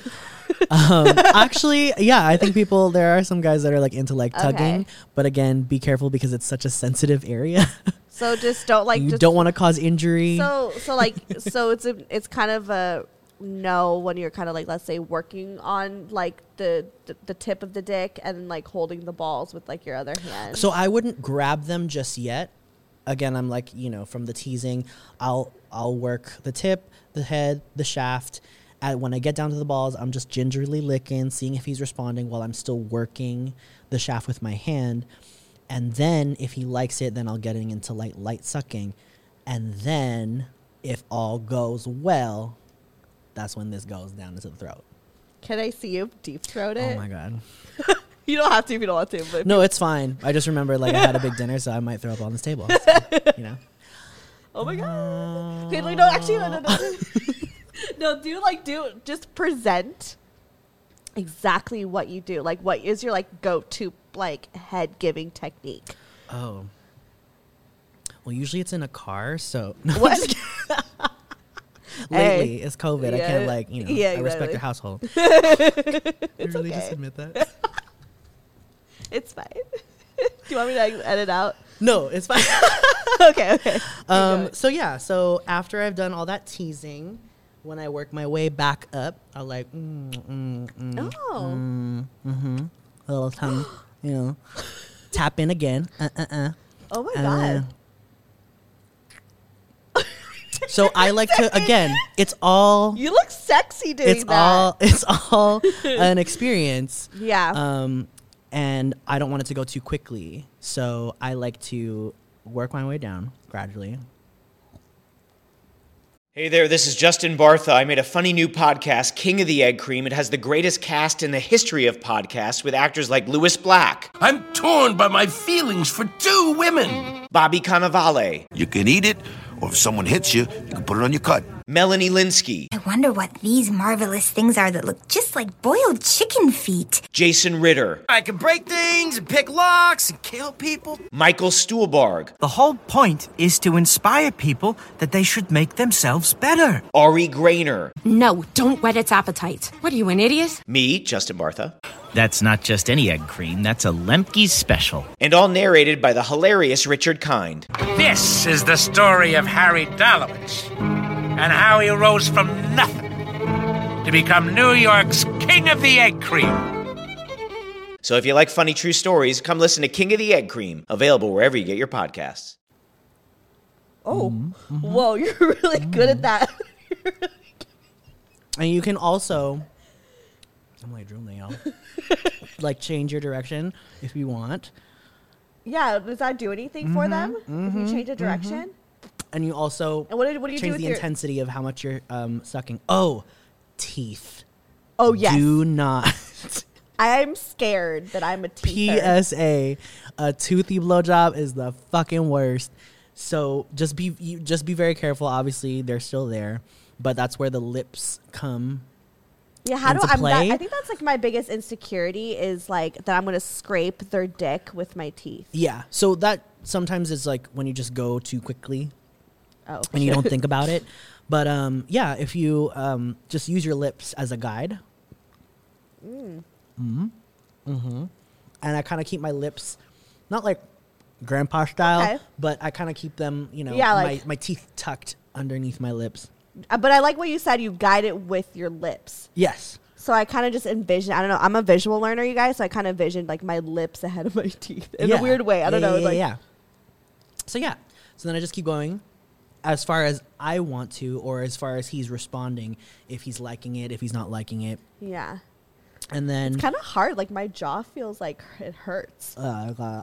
F: um, actually, yeah, I think people, there are some guys that are like into like tugging,
E: Okay.
F: but again, be careful because it's such a sensitive area.
E: So just don't like.
F: you
E: just,
F: don't want to cause injury.
E: So so like so it's a it's kind of a no when you're kind of like let's say working on like the, the the tip of the dick and like holding the balls with like your other hand.
F: So I wouldn't grab them just yet. Again, I'm like, you know, from the teasing, I'll I'll work the tip, the head, the shaft. And when I get down to the balls, I'm just gingerly licking, seeing if he's responding while I'm still working the shaft with my hand. And then if he likes it, then I'll get into light light sucking. And then if all goes well, that's when this goes down into the throat.
E: Can I see you deep throat it?
F: Oh my god.
E: You don't have to if you don't want to. But
F: No, it's fine. I just remember like I had a big dinner, so I might throw up on this table. So, you know.
E: oh my god. Okay, like, no, actually, no, no, no. No, do like do just present exactly what you do. Like, what is your like go-to like head giving technique?
F: Oh. Well, usually it's in a car, so no, I'm
E: What?
F: just kidding.
E: Hey.
F: Lately, it's COVID. I
E: Yeah.
F: can't like, you know,
E: Yeah,
F: I respect
E: exactly.
F: your household. it's really
E: okay.
F: just admit that.
E: It's fine. Do you want me to like, edit out?
F: No, it's fine.
E: Okay, okay.
F: um,
E: going.
F: so yeah, so after I've done all that teasing, when I work my way back up, I'll like, mm, mm, mm,
E: Oh.
F: mm, mm-hmm, a little tongue, you know, tap in again. Uh, uh, uh.
E: Oh my
F: Uh,
E: god.
F: So I like to again. It's all.
E: You look sexy doing
F: It's
E: that.
F: all. It's all an experience.
E: Yeah.
F: Um, and I don't want it to go too quickly, so I like to work my way down gradually.
G: Hey there, this is Justin Bartha. I made a funny new podcast, King of the Egg Cream. It has the greatest cast in the history of podcasts with actors like Louis Black.
H: I'm torn by my feelings for two women.
G: Bobby Cannavale.
I: You can eat it, or if someone hits you, you can put it on your cut.
G: Melanie Linsky.
J: I wonder what these marvelous things are that look just like boiled chicken feet.
G: Jason Ritter.
K: I can break things and pick locks and kill people.
G: Michael Stuhlbarg.
K: The whole point is to inspire people that they should make themselves better.
G: Ari Grainer.
L: No, don't whet its appetite. What are you, an idiot?
G: Me, Justin Bartha.
M: That's not just any egg cream, that's a Lemke's special.
G: And all narrated by the hilarious Richard Kind.
H: This is the story of Harry Dalowitz and how he rose from nothing to become New York's King of the Egg Cream.
G: So if you like funny true stories, come listen to King of the Egg Cream, available wherever you get your podcasts.
E: Oh, mm-hmm. Whoa, you're really mm-hmm. good at that.
F: And you can also, I'm like drooling, y'all. Like change your direction if you want.
E: Yeah, does that do anything mm-hmm. for them mm-hmm. if you change the direction?
F: Mm-hmm. And you also
E: and what, did, what do you
F: change
E: do
F: the
E: your
F: intensity of how much you're um, sucking. Oh, teeth.
E: Oh, yes.
F: Do not.
E: I'm scared that I'm a teether.
F: P S A, a toothy blowjob is the fucking worst. So just be you, just be very careful. Obviously, they're still there, but that's where the lips come.
E: Yeah, how do I'm that, I think that's like my biggest insecurity is like that I'm gonna scrape their dick with my teeth.
F: Yeah, so that sometimes is like when you just go too quickly.
E: Oh,
F: and you don't think about it. But um, yeah, if you um, just use your lips as a guide.
E: Mm.
F: Mm-hmm. Mm-hmm. And I kind of keep my lips, not like grandpa style, okay. but I kind of keep them, you know,
E: yeah, like,
F: my, my teeth tucked underneath my lips.
E: Uh, but I like what you said, you guide it with your lips.
F: Yes.
E: So I kind of just envision, I don't know, I'm a visual learner, you guys, so I kind of envisioned like my lips ahead of my teeth in yeah. a weird way. I don't
F: yeah,
E: know.
F: Yeah,
E: like,
F: yeah. So yeah. So then I just keep going. As far as I want to, or as far as he's responding, if he's liking it, if he's not liking it.
E: Yeah.
F: And then...
E: It's kind of hard. Like, my jaw feels like it hurts.
F: Uh, uh,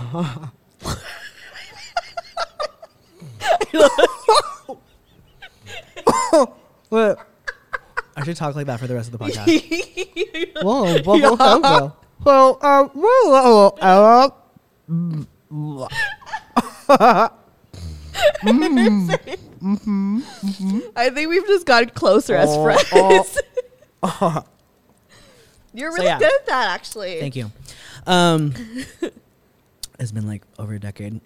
F: what? I should talk like that for the rest of the podcast. Whoa, whoa, whoa, whoa, whoa.
E: Mm. Mm-hmm. Mm-hmm. I think we've just gotten closer oh, as friends. Oh, oh. You're really so, yeah. good at that, actually.
F: Thank you. Um, it's been like over a decade.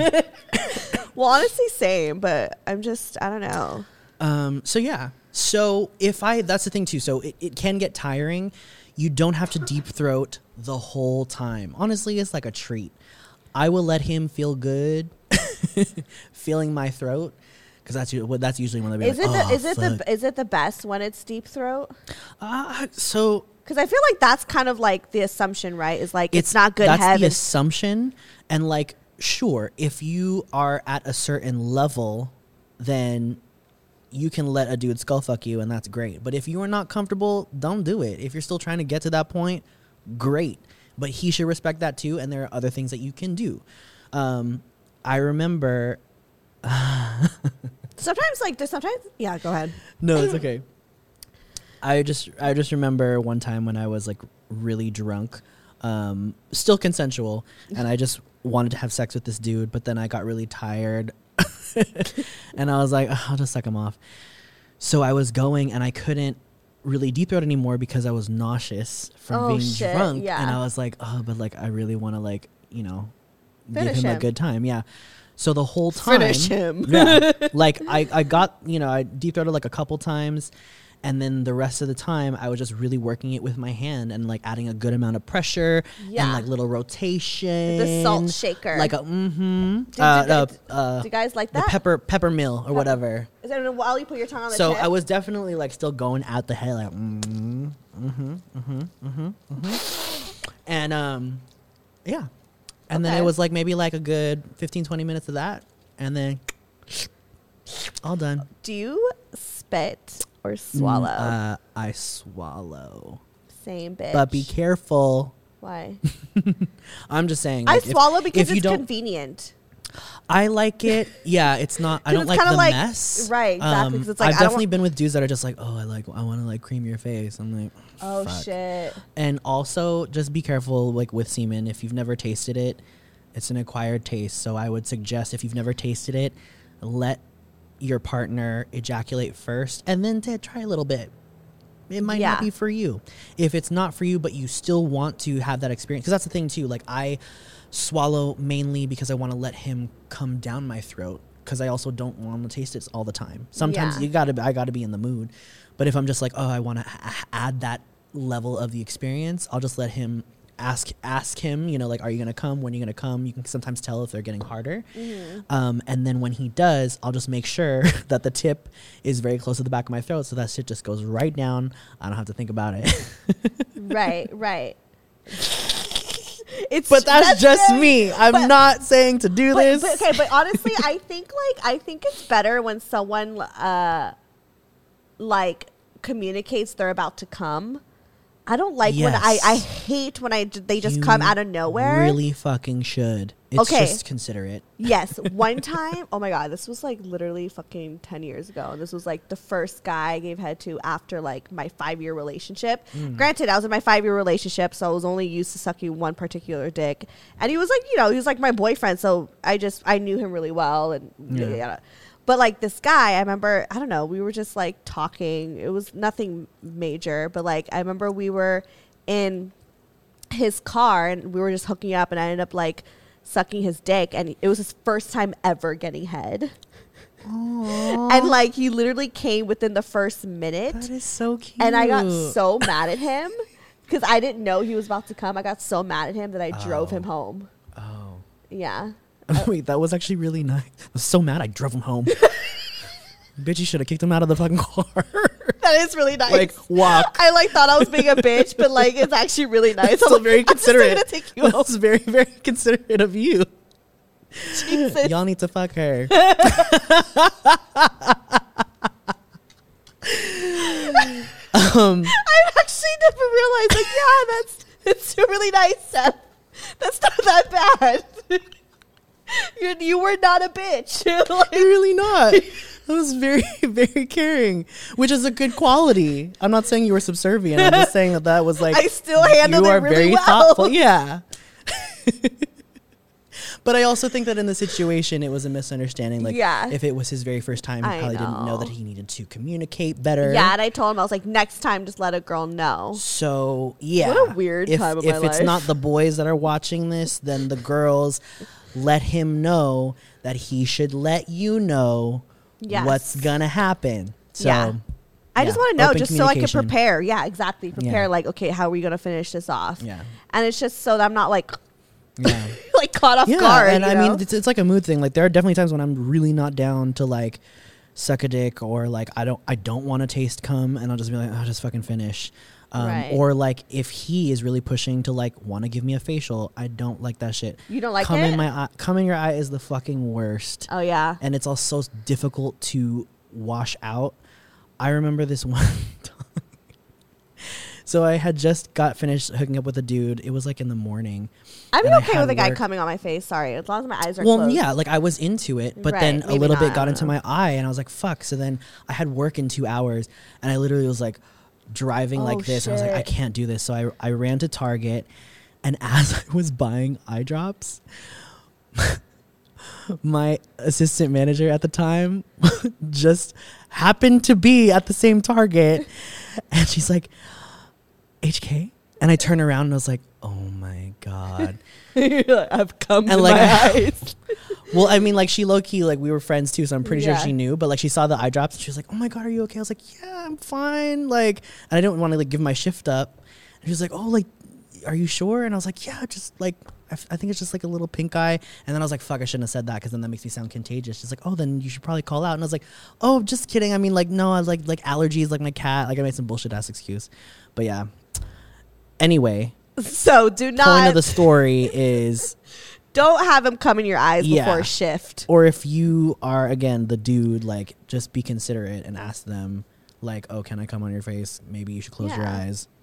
E: Well, honestly, same, but I'm just, I don't know.
F: Um, so, yeah. So, if I, that's the thing, too. So, it, it can get tiring. You don't have to deep throat the whole time. Honestly, it's like a treat. I will let him feel good. Feeling my throat because that's that's usually when they
E: is
F: like,
E: it the,
F: oh,
E: is it
F: fuck.
E: the is it the best when it's deep throat?
F: Uh, so
E: because I feel like that's kind of like the assumption, right? Is like it's, it's not good.
F: That's
E: heaven.
F: the assumption, and like sure, if you are at a certain level, then you can let a dude skull fuck you, and that's great. But if you are not comfortable, don't do it. If you're still trying to get to that point, great. But he should respect that too, and there are other things that you can do. Um, I remember.
E: sometimes, like, there's sometimes. Yeah, go ahead.
F: No, it's okay. I just, I just remember one time when I was like really drunk, um, still consensual, and I just wanted to have sex with this dude, but then I got really tired, and I was like, oh, I'll just suck him off. So I was going, and I couldn't really deep throat anymore because I was nauseous from
E: oh,
F: being
E: shit,
F: drunk,
E: yeah.
F: and I was like, oh, but like I really want to like you know.
E: Finish
F: give him, him a good time, yeah. So the whole time,
E: finish him.
F: yeah, like I, I got, you know, I deep throated like a couple times, and then the rest of the time I was just really working it with my hand and like adding a good amount of pressure
E: yeah.
F: and like little rotation,
E: the salt shaker,
F: like a mm-hmm.
E: Do,
F: uh,
E: do,
F: uh,
E: do,
F: uh,
E: do you guys like that?
F: The pepper pepper mill or pepper. Whatever.
E: Is that while you put your tongue on the
F: so
E: tip?
F: I was definitely like still going out the head, like mm-hmm, mm-hmm, mm-hmm, mm-hmm, mm-hmm. and um, yeah. And okay. then it was like maybe like a good fifteen, twenty minutes of that. And then all done.
E: Do you spit or swallow?
F: Mm, uh, I swallow.
E: Same bitch.
F: But be careful.
E: Why?
F: I'm just saying.
E: I
F: like,
E: swallow
F: if,
E: because
F: if
E: it's convenient.
F: I like it. Yeah, it's not. I don't
E: it's
F: like the
E: like,
F: mess.
E: Right, exactly.
F: Um,
E: 'cause it's like,
F: I've
E: I don't
F: definitely
E: want-
F: been with dudes that are just like, oh, I like, I want to like cream your face. I'm like,
E: Oh
F: fuck.
E: shit.
F: And also, just be careful, like with semen. If you've never tasted it, it's an acquired taste. So I would suggest if you've never tasted it, let your partner ejaculate first, and then to try a little bit. It might
E: Yeah.
F: not be for you. If it's not for you, but you still want to have that experience, because that's the thing too. Like I swallow mainly because I want to let him come down my throat, because I also don't want to taste it all the time. Sometimes
E: Yeah.
F: you gotta, I gotta be in the mood. But if I'm just like, oh, I want to h- add that level of the experience, I'll just let him ask ask him, you know, like, are you gonna come? When are you gonna come? You can sometimes tell if they're getting harder.
E: Mm-hmm.
F: Um, and then when he does, I'll just make sure that the tip is very close to the back of my throat, so that shit just goes right down. I don't have to think about it.
E: Right, right. It's
F: But that's, just
E: very-
F: me. I'm
E: but-
F: not saying to do
E: but,
F: this.
E: but- okay, but honestly, I think like I think it's better when someone uh like communicates they're about to come. I don't like when I I
F: Yes.
E: hate when I j- they just
F: You
E: come out of nowhere.
F: Really fucking should. It's
E: Okay.
F: just considerate.
E: Yes, one time, oh my god, this was like literally fucking ten years ago, and this was like the first guy I gave head to after like my five year relationship.
F: Mm.
E: Granted, I was in my five year relationship, so I was only used to sucking one particular dick, and he was like, you know, he was like my boyfriend, so I just I knew him really well, and
F: Yeah.
E: yada, yada. But like this guy, I remember, I don't know, we were just like talking. It was nothing major, but like I remember we were in his car and we were just hooking up, and I ended up like sucking his dick, and it was his first time ever getting head. And like he literally came within the first minute.
F: That is so cute.
E: And I got so mad at him because I didn't know he was about to come. I got so mad at him that I drove him home.
F: Oh.
E: Yeah.
F: Wait, that was actually really nice. I was so mad I drove him home. Bitch, you should have kicked him out of the fucking car.
E: That is really nice.
F: Like, walk.
E: I like thought I was being a bitch, but like it's actually really nice.
F: It's still very
E: I'm just still
F: considerate.
E: gonna take you home.
F: That's very, very considerate of you.
E: Jesus.
F: Y'all need to fuck her. um,
E: I've actually never realized, like, yeah, that's it's really nice, Seth. That's not that bad. you you were not a bitch. Like,
F: You're really not. That was very, very caring, which is a good quality. I'm not saying you were subservient. I'm just saying that that was like
E: I still handled
F: you
E: it
F: are
E: really
F: very
E: well.
F: thoughtful. Yeah. But I also think that in the situation, it was a misunderstanding. Like,
E: Yeah.
F: if it was his very first time, he
E: I
F: probably didn't know
E: know.
F: that he needed to communicate better.
E: Yeah, and I told him, I was like, next time, just let a girl know.
F: So yeah,
E: What a weird
F: if,
E: time of
F: if
E: my
F: it's
E: life.
F: not the boys that are watching this, then the girls let him know that he should let you know
E: Yes.
F: what's gonna happen. So
E: Yeah. I just
F: yeah,
E: want to know
F: open
E: just so I can
F: communication.
E: prepare. Yeah, exactly. Prepare,
F: Yeah.
E: like, okay, how are we going to finish this off?
F: Yeah.
E: And it's just so that I'm not like,
F: Yeah.
E: like caught off
F: Yeah,
E: guard.
F: and
E: you
F: I
E: know?
F: mean, it's, it's like a mood thing. Like there are definitely times when I'm really not down to like suck a dick, or like I don't I don't want to taste cum, and I'll just be like, oh, just fucking finish. Um,
E: Right.
F: Or like if he is really pushing to like want to give me a facial, I don't like that shit.
E: You don't like
F: cum
E: it?
F: in my eye, cum in your eye is the fucking worst.
E: Oh, yeah.
F: And it's also difficult to wash out. I remember this one time. So I had just got finished hooking up with a dude. It was like in the morning.
E: I'm
F: and I
E: okay
F: had
E: with a guy
F: work-
E: coming on my face. Sorry. As long as my eyes are
F: well,
E: closed.
F: yeah, like I was into it, but
E: Right,
F: then a
E: maybe
F: little
E: not,
F: bit
E: I
F: got
E: don't
F: into
E: know.
F: my eye, and I was like, "Fuck!" So then I had work in two hours, and I literally was like driving
E: Oh,
F: like this. And I was like, "I
E: shit.
F: can't do this." So I I ran to Target, and as I was buying eye drops, my assistant manager at the time just happened to be at the same Target, and she's like, "H K," and I turn around and I was like, "Oh my god."
E: You're like, I've come
F: And
E: in
F: like,
E: my eyes.
F: well, I mean, like she low key, like we were friends too, so I'm pretty
E: Yeah.
F: sure she knew. But like she saw the eye drops, and she was like, "Oh my god, are you okay?" I was like, "Yeah, I'm fine." Like, and I didn't want to like give my shift up. And she was like, "Oh, like, are you sure?" And I was like, "Yeah, just like I, f- I think it's just like a little pink eye." And then I was like, "Fuck, I shouldn't have said that because then that makes me sound contagious." She's like, "Oh, then you should probably call out." And I was like, "Oh, just kidding. I mean, like, no, I was like like allergies, like my cat." Like I made some bullshit ass excuse, but yeah. Anyway,
E: So do
F: point
E: not
F: of the story is.
E: don't have him come in your eyes
F: Yeah.
E: before a shift.
F: Or if you are, again, the dude, like, just be considerate and ask them, like, oh, can I come on your face? Maybe you should close your
E: Yeah.
F: eyes.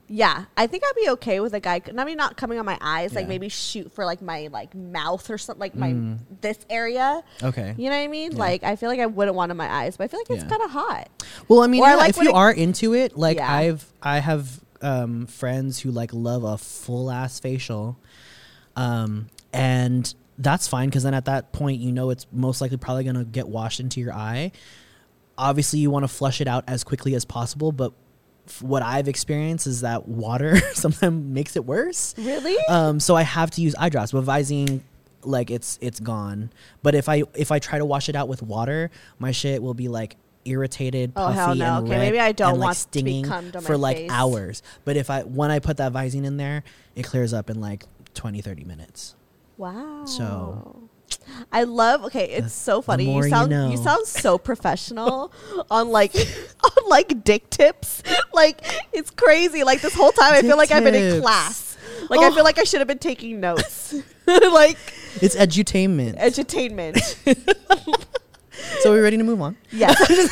E: Yeah, I think I'd be okay with a guy. I mean, not coming on my eyes, like
F: Yeah.
E: maybe shoot for like my like mouth or something, like my
F: Mm.
E: this area.
F: Okay.
E: You know what I mean?
F: Yeah.
E: Like I feel like I wouldn't want it in my eyes, but I feel like it's
F: Yeah.
E: kind of hot.
F: Well, I mean,
E: Or I
F: yeah,
E: like
F: if
E: when
F: you
E: it-
F: are into it, like
E: Yeah.
F: I've I have um, friends who like love a full ass facial, um, and that's fine because then at that point you know it's most likely probably gonna get washed into your eye. Obviously, you want to flush it out as quickly as possible, but f- what I've experienced is that water sometimes makes it worse.
E: Really?
F: Um, so I have to use eye drops, but Visine, like it's it's gone. But if I if I try to wash it out with water, my shit will be like irritated,
E: Oh,
F: puffy,
E: hell no.
F: and
E: Okay,
F: red
E: maybe I don't
F: and, like,
E: want to be
F: stinging
E: cummed on my
F: for like
E: face.
F: hours. But if I when I put that Visine in there, it clears up in like twenty, thirty minutes.
E: Wow.
F: So
E: I love. Okay, it's so funny.
F: more
E: You
F: you
E: sound you,
F: know.
E: sound so professional on like on like dick tips. Like it's crazy. Like this whole time, I feel
F: Dick
E: like I've been in
F: tips.
E: class. Like I
F: Oh.
E: feel like I should have been taking notes. Like
F: it's edutainment.
E: edutainment.
F: So we're ready to move on.
E: Yes.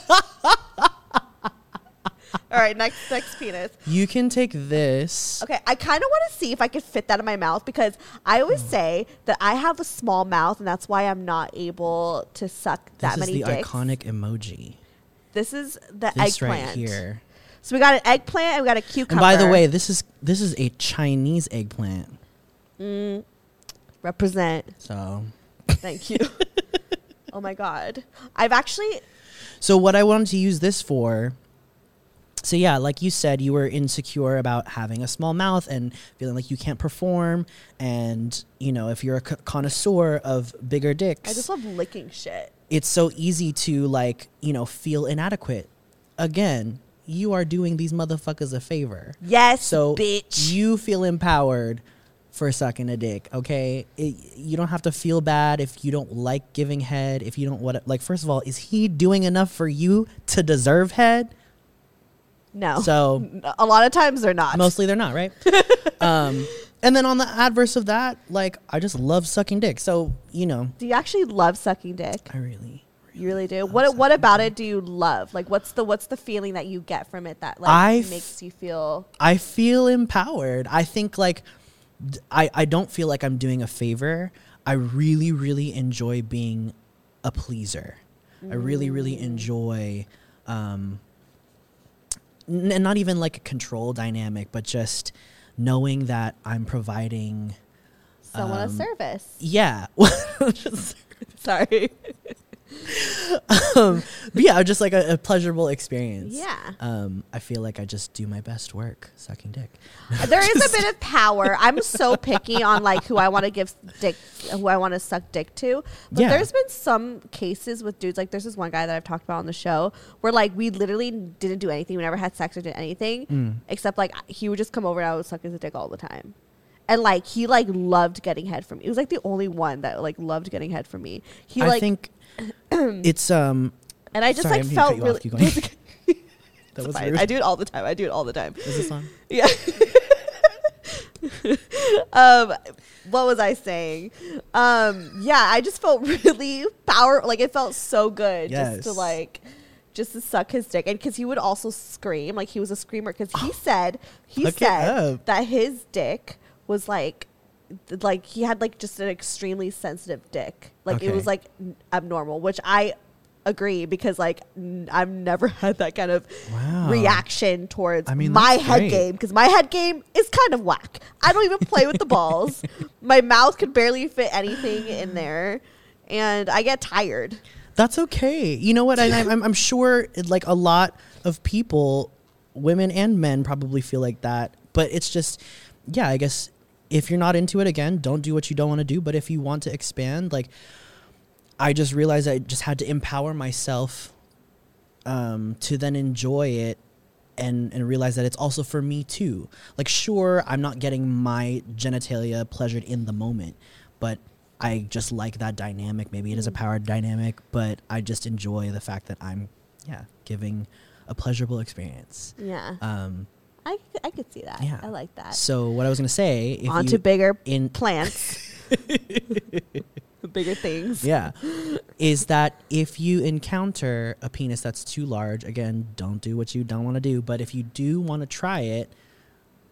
E: All right, next next penis.
F: You can take this.
E: Okay, I kind of want to see if I could fit that in my mouth because I
F: Hmm.
E: always say that I have a small mouth and that's why I'm not able to suck that
F: This is
E: many
F: the
E: dicks.
F: iconic emoji.
E: This is the
F: This
E: eggplant.
F: right here.
E: So we got an eggplant and we got a cucumber.
F: And by the way, this is this is a Chinese eggplant.
E: Mm, represent.
F: So
E: Thank you. Oh my god, I've actually.
F: So what I wanted to use this for, so yeah, like you said, you were insecure about having a small mouth and feeling like you can't perform. And, you know, if you're a c- connoisseur of bigger dicks,
E: I just love licking shit.
F: it's so easy to like, you know, feel inadequate. Again, you are doing these motherfuckers a favor.
E: Yes,
F: so
E: bitch.
F: You feel empowered for sucking a dick, okay? It, you don't have to feel bad if you don't like giving head, if you don't what like first of all, is he doing enough for you to deserve head?
E: No.
F: So
E: a lot of times they're not.
F: Mostly they're not, right? um and then on the adverse of that, like I just love sucking dick. So, you know,
E: Do you actually love sucking dick?
F: I really
E: You really do. What What about it do you love? Like, what's the what's the feeling that you get from it that like
F: I f-
E: makes you feel?
F: I feel empowered. I think like d- I, I don't feel like I'm doing a favor. I really, really enjoy being a pleaser. I really, really enjoy um n- and not even like a control dynamic, but just knowing that I'm providing
E: Someone a
F: um,
E: service.
F: Yeah.
E: Sorry.
F: um, but yeah, just like a, a pleasurable experience.
E: Yeah.
F: Um, I feel like I just do my best work sucking dick.
E: There is a bit of power. I'm so picky on like who I want to give dick, who I want to suck dick to. But
F: Yeah.
E: there's been some cases with dudes, like there's this one guy that I've talked about on the show where like we literally didn't do anything. We never had sex or did anything
F: Mm.
E: except like he would just come over and I would suck his dick all the time. And like he like loved getting head from me. It was like the only one that like loved getting head from me. He
F: I
E: like
F: think it's um
E: and I just
F: sorry,
E: like
F: I'm gonna
E: felt
F: cut you
E: really
F: off. Keep going. That
E: It's
F: was
E: fine.
F: rude.
E: I do it all the time. I do it all the time.
F: Is this on?
E: Yeah. um, what was I saying? Um, yeah, I just felt really power. Like it felt so good just to
F: Yes.
E: like, just to suck his dick, and because he would also scream, like he was a screamer. Because he said he
F: Look it
E: said
F: up.
E: that his dick was like, th- like he had like just an extremely sensitive dick. Like it
F: Okay.
E: was like n- abnormal, which I agree because like n- I've never had that kind of
F: Wow.
E: reaction towards
F: I mean,
E: my
F: that's
E: head
F: great.
E: game because my head game is kind of whack. I don't even play with the balls. My mouth could barely fit anything in there, and I get tired.
F: That's okay. You know what? I, I'm, I'm sure it, like a lot of people, women and men, probably feel like that. But it's just, yeah, I guess if you're not into it, again, don't do what you don't want to do. But if you want to expand, like, I just realized I just had to empower myself um, to then enjoy it and, and realize that it's also for me too. Like, sure, I'm not getting my genitalia pleasured in the moment, but I just like that dynamic. Maybe it is a power dynamic, but I just enjoy the fact that I'm, yeah, giving a pleasurable experience.
E: Yeah.
F: Um,
E: I, I could see that.
F: yeah.
E: I like that.
F: So what I was gonna say, if
E: On
F: you,
E: to bigger
F: in
E: plants. Bigger things.
F: yeah, is that if you encounter a penis that's too large, again, don't do what you don't want to do. But if you do want to try it,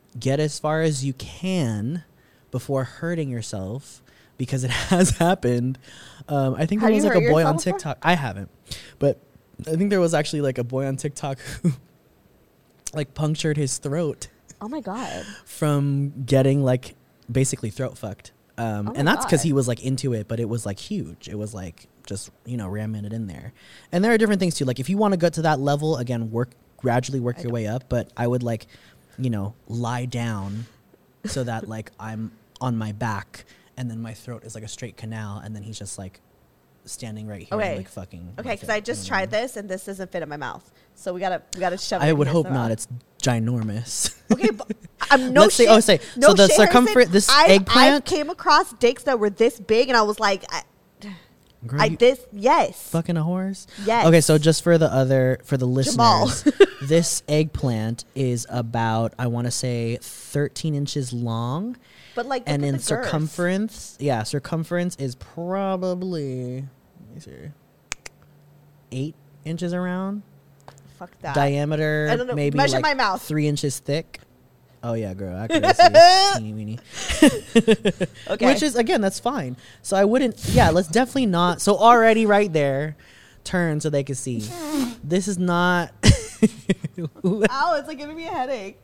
F: get as far as you can before hurting yourself, because it has happened. Um, I think
E: Have
F: there was
E: you
F: like a
E: hurt
F: boy on
E: yourself before?
F: TikTok. I haven't, but I think there was actually like a boy on TikTok who like punctured his throat
E: Oh my god.
F: from getting like basically throat fucked. Um,
E: Oh my
F: and that's because
E: God.
F: he was like into it, but it was like huge. It was like just, you know, ramming it in there. And there are different things too. Like if you want to get to that level, again, work gradually work your way up. But I would like, you know, lie down so that like I'm on my back and then my throat is like a straight canal. And then he's just like standing right here,
E: Okay.
F: and, like fucking.
E: Okay,
F: my
E: because
F: throat,
E: I just
F: you know what
E: tried this and this doesn't fit in my mouth. So we gotta we gotta shove it.
F: I
E: in
F: would
E: his
F: hope
E: mouth.
F: not. It's ginormous.
E: Okay, but I'm no
F: Let's say-
E: shit.
F: oh, say,
E: no
F: so the
E: shit,
F: circumfer-
E: Harrison.
F: this
E: I,
F: eggplant-
E: I came across dicks that were this big, and I was like, I,
F: Girl,
E: I
F: you
E: this yes.
F: fucking a horse?
E: Yes.
F: Okay, so just for the other for the
E: Jamal.
F: listeners, this eggplant is about I want to say thirteen inches long,
E: But like,
F: and
E: look
F: in
E: at the girth.
F: circumference, yeah, circumference is probably let me see, eight inches around.
E: Fuck that.
F: Diameter
E: I don't know.
F: maybe
E: Measure
F: like
E: my mouth.
F: three inches thick. Oh yeah, girl, accuracy, teeny weeny.
E: Okay.
F: Which is again, that's fine. So I wouldn't. Yeah, let's definitely not. So already right there, turn so they can see. This is not.
E: Ow! It's like giving me a headache.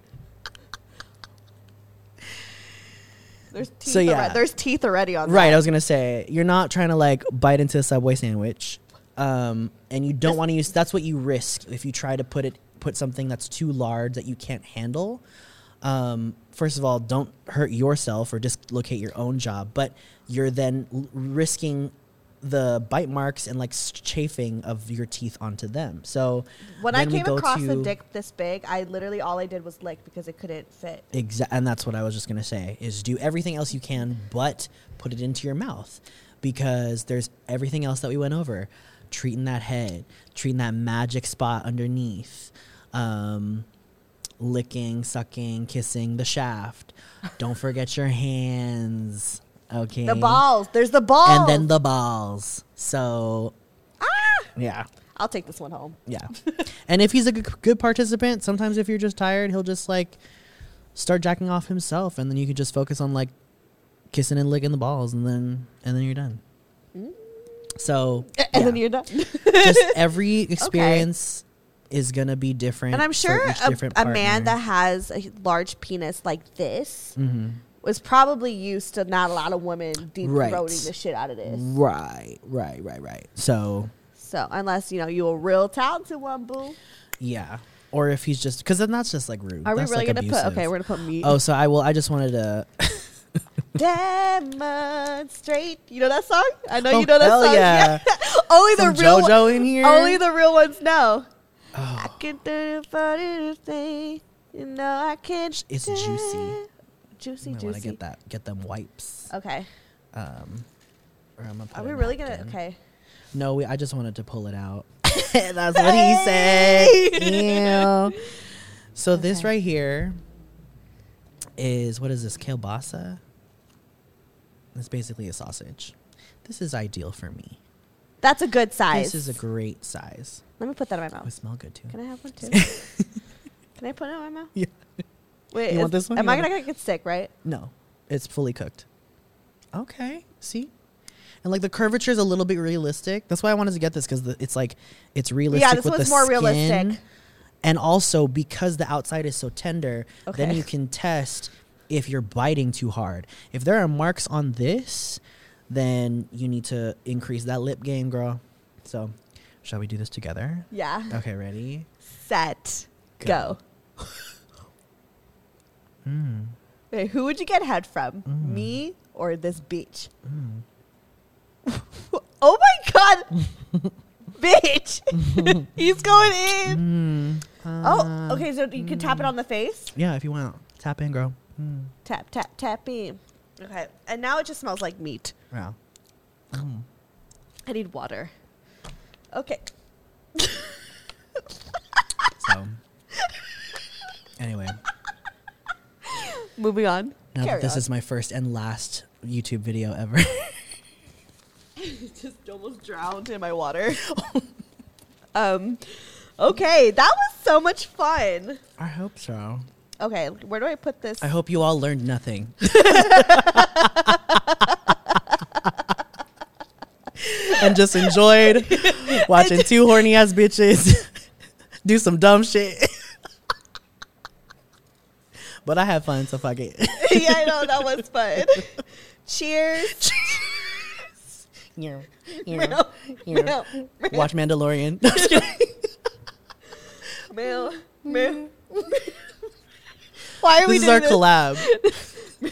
E: There's teeth.
F: So, yeah.
E: already, there's teeth already on.
F: Right,
E: that.
F: I was gonna say you're not trying to like bite into a Subway sandwich, um, and you don't want to use. That's what you risk if you try to put it put something that's too large that you can't handle. Um, first of all, don't hurt yourself or dislocate your own jaw, but you're then l- risking the bite marks and like s- chafing of your teeth onto them. So
E: When I
F: then we
E: came
F: go
E: across a
F: to-
E: dick this big, I literally all I did was lick because it couldn't fit.
F: Exa- and that's what I was just gonna say is do everything else you can, but put it into your mouth, because there's everything else that we went over, treating that head, treating that magic spot underneath, um, licking, sucking, kissing the shaft. Don't forget your hands. Okay.
E: The balls. There's the balls.
F: And then the balls. So, yeah.
E: I'll take this one home.
F: Yeah. And if he's a good, good participant, sometimes if you're just tired, he'll just like start jacking off himself, and then you could just focus on like kissing and licking the balls, and then and then you're done.
E: Mm.
F: So
E: And
F: yeah.
E: then you're done.
F: Just every experience is gonna be different.
E: And I'm
F: for
E: sure
F: each
E: a,
F: different
E: a man
F: partner.
E: that has a large penis like this
F: Mhm.
E: was probably used to not a lot of women deep
F: Right.
E: throating the shit out of this.
F: Right, right, right, right. So
E: So unless you know you a real talented one, boo.
F: yeah. Or if he's just, because then that's just like rude.
E: Are we
F: That's,
E: really
F: like,
E: gonna
F: abusive.
E: put? Okay, we're gonna put meat.
F: Oh, so I will. I just wanted to.
E: Demonstrate. You know that song? I know
F: Oh,
E: you know that
F: hell
E: song.
F: yeah.
E: only the
F: Some
E: real
F: JoJo in here?
E: Only the real ones know.
F: Oh.
E: I can do the funny thing. You know I can.
F: It's juicy.
E: Juicy,
F: I want
E: juicy.
F: to get that. Get them wipes.
E: Okay.
F: Um. Or I'm gonna put
E: Are
F: a
E: we really gonna?
F: napkin.
E: Okay.
F: No, we, I just wanted to pull it out. That's what he said. Ew. So this right here is, what is this, kielbasa? It's basically a sausage. This is ideal for me.
E: That's a good size.
F: This is a great size.
E: Let me put that in my mouth.
F: It smell good too.
E: Can I have one too? Can I put it in my mouth?
F: Yeah.
E: Wait,
F: You
E: is,
F: want this one?
E: am
F: You
E: I
F: want
E: gonna get sick? Right?
F: No, it's fully cooked. Okay, see? And like the curvature is a little bit realistic. That's why I wanted to get this, because it's like, it's realistic.
E: Yeah, this
F: with
E: one's
F: the
E: more
F: skin.
E: realistic.
F: And also because the outside is so tender, then
E: Okay.
F: you can test if you're biting too hard. If there are marks on this, then you need to increase that lip game, girl. So, shall we do this together?
E: Yeah.
F: Okay, ready?
E: Set. Go.
F: Mm.
E: Wait, who would you get head from?
F: Mm.
E: Me or this beach?
F: Mm.
E: Oh my god, bitch! He's going in.
F: Mm.
E: Oh, okay. So you can tap it on the face.
F: Yeah, if you want. Tap in, girl. Mm.
E: Tap, tap, tap in. Okay, and now it just smells like meat.
F: Yeah. Mm.
E: I need water. Okay.
F: So, anyway.
E: Moving on.
F: Now
E: Carry
F: that this
E: on.
F: is my first and last YouTube video ever.
E: Just almost drowned in my water. um, okay, that was so much fun.
F: I hope so.
E: Okay, where do I put this?
F: I hope you all learned nothing. And just enjoyed watching two horny ass bitches do some dumb shit. But I had fun, so fuck it.
E: Yeah, I know, that was fun. Cheers.
F: Yeah,
E: yeah, yeah.
F: Watch Mandalorian.
E: Mail, mail. Why are we
F: this
E: doing
F: is our
E: this?
F: collab.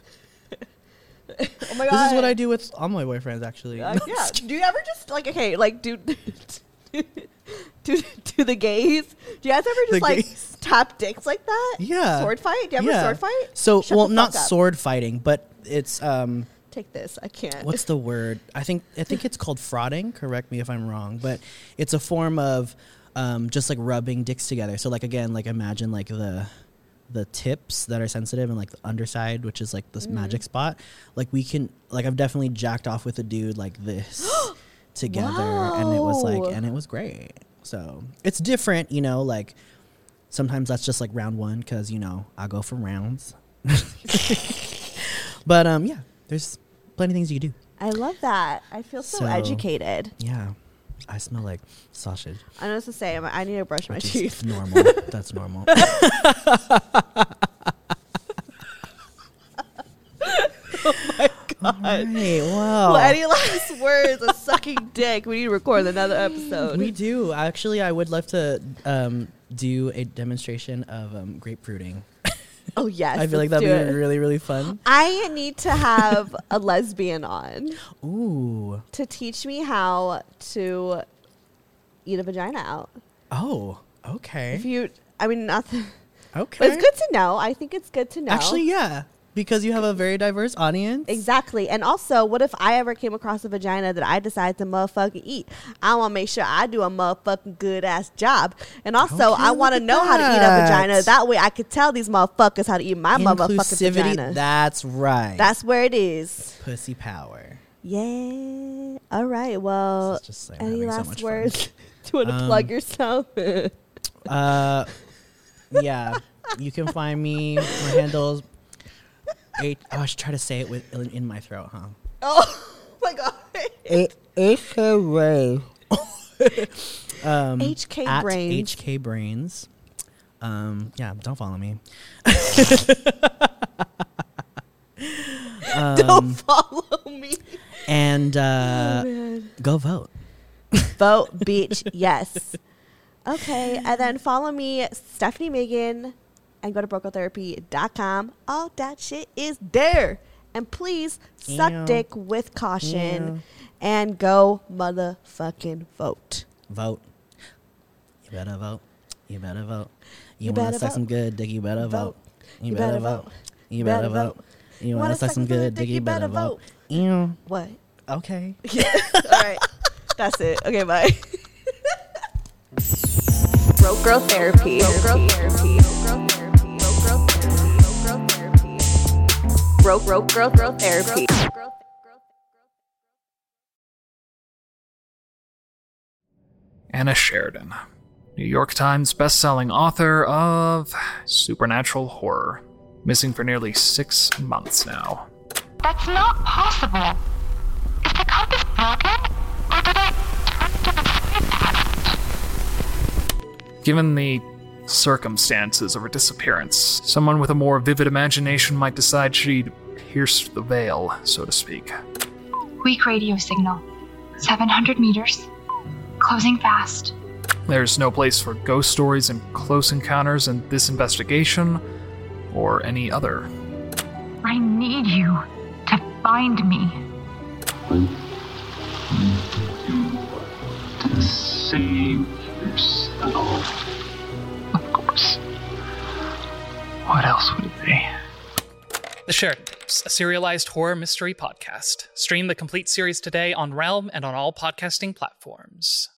E: Oh my god.
F: This is what I do with all my boyfriends, actually.
E: Uh, yeah. Do you ever just like okay, like do do do the gays? Do you guys ever just
F: The
E: like
F: gays.
E: tap dicks like that?
F: Yeah.
E: Sword fight? Do you ever
F: Yeah.
E: sword fight?
F: So,
E: Shut
F: well,
E: the
F: not
E: fuck up.
F: sword fighting, but it's um.
E: Take this. I can't.
F: What's the word? I think I think it's called frauding. Correct me if I'm wrong, but it's a form of um, just like rubbing dicks together. So like again, like imagine like the the tips that are sensitive and like the underside, which is like this
E: Mhm.
F: magic spot. Like we can like I've definitely jacked off with a dude like this together, and it was
E: Wow.
F: like and it was great. So it's different, you know. Like sometimes that's just like round one because you know I go for rounds. But um, yeah. There's plenty of things you can do.
E: I love that. I feel so,
F: So,
E: educated.
F: Yeah. I smell like sausage.
E: I know what to say. I'm, I need to brush my
F: Which is
E: teeth.
F: normal. That's normal.
E: Oh my god.
F: Right, wow.
E: Well, any last words of sucking dick? We need to record another episode.
F: We do. Actually, I would love to um, do a demonstration of um, grapefruiting.
E: Oh yes.
F: I feel like
E: let's
F: that'd
E: do
F: be
E: it.
F: really, really fun.
E: I need to have a lesbian on.
F: Ooh.
E: To teach me how to eat a vagina out.
F: Oh, okay.
E: If you, I mean, nothing.
F: Okay.
E: But it's good to know. I think it's good to know.
F: Actually, yeah. Because you have a very diverse audience.
E: Exactly. And also, what if I ever came across a vagina that I decide to motherfucking eat? I want to make sure I do a motherfucking good ass job. And also,
F: Okay,
E: I want to
F: look at
E: know how to eat a
F: that.
E: vagina. That way I could tell these motherfuckers how to eat my motherfucking
F: Inclusivity,
E: vagina.
F: that's right.
E: That's where it is.
F: Pussy power.
E: Yeah. All right. Well,
F: This is just like
E: any
F: having so
E: last
F: much
E: words?
F: fun.
E: Do you want to
F: Um,
E: plug yourself?
F: Uh, yeah. You can find me. My handles. Eight, oh, I should try to say it with in, in my throat, huh?
E: Oh my god.
F: It, it's a way. um,
E: H K
F: at
E: Brains.
F: H K Brains. Um, yeah, don't follow me. um,
E: Don't follow me.
F: And uh,
E: Oh, man.
F: go vote.
E: Vote, bitch. Yes. Okay. And then follow me, Stephanie Megan, and go to broco therapy dot com. All that shit is there. And please suck
F: Ew.
E: dick with caution
F: Ew.
E: and go motherfucking vote.
F: Vote. You better vote. You better vote. You,
E: You
F: want
E: better
F: to suck
E: vote.
F: some good dick, you better vote.
E: Vote.
F: You,
E: You
F: better,
E: better
F: vote.
E: vote.
F: You
E: You
F: better
E: better
F: vote.
E: vote.
F: You want to suck some good dick, you better vote. Ew.
E: What?
F: Okay.
E: Yeah. All right. That's it. Okay, bye. Broke Girl Therapy. Broke Girl Therapy. Broke Broke Girl Girl Therapy.
N: Anna Sheridan, New York Times bestselling author of supernatural horror, missing for nearly six months now.
O: That's not possible. Is the compass broken? Or did I turn to the past?
N: Given the circumstances of her disappearance, someone with a more vivid imagination might decide she'd pierced the veil, so to speak.
O: Weak radio signal. seven hundred meters. Closing fast.
N: There's no place for ghost stories and close encounters in this investigation, or any other.
O: I need you to find me.
P: To save yourself.
N: Of course. What else would it be?
Q: The Sheridan Tapes, a serialized horror mystery podcast. Stream the complete series today on Realm and on all podcasting platforms.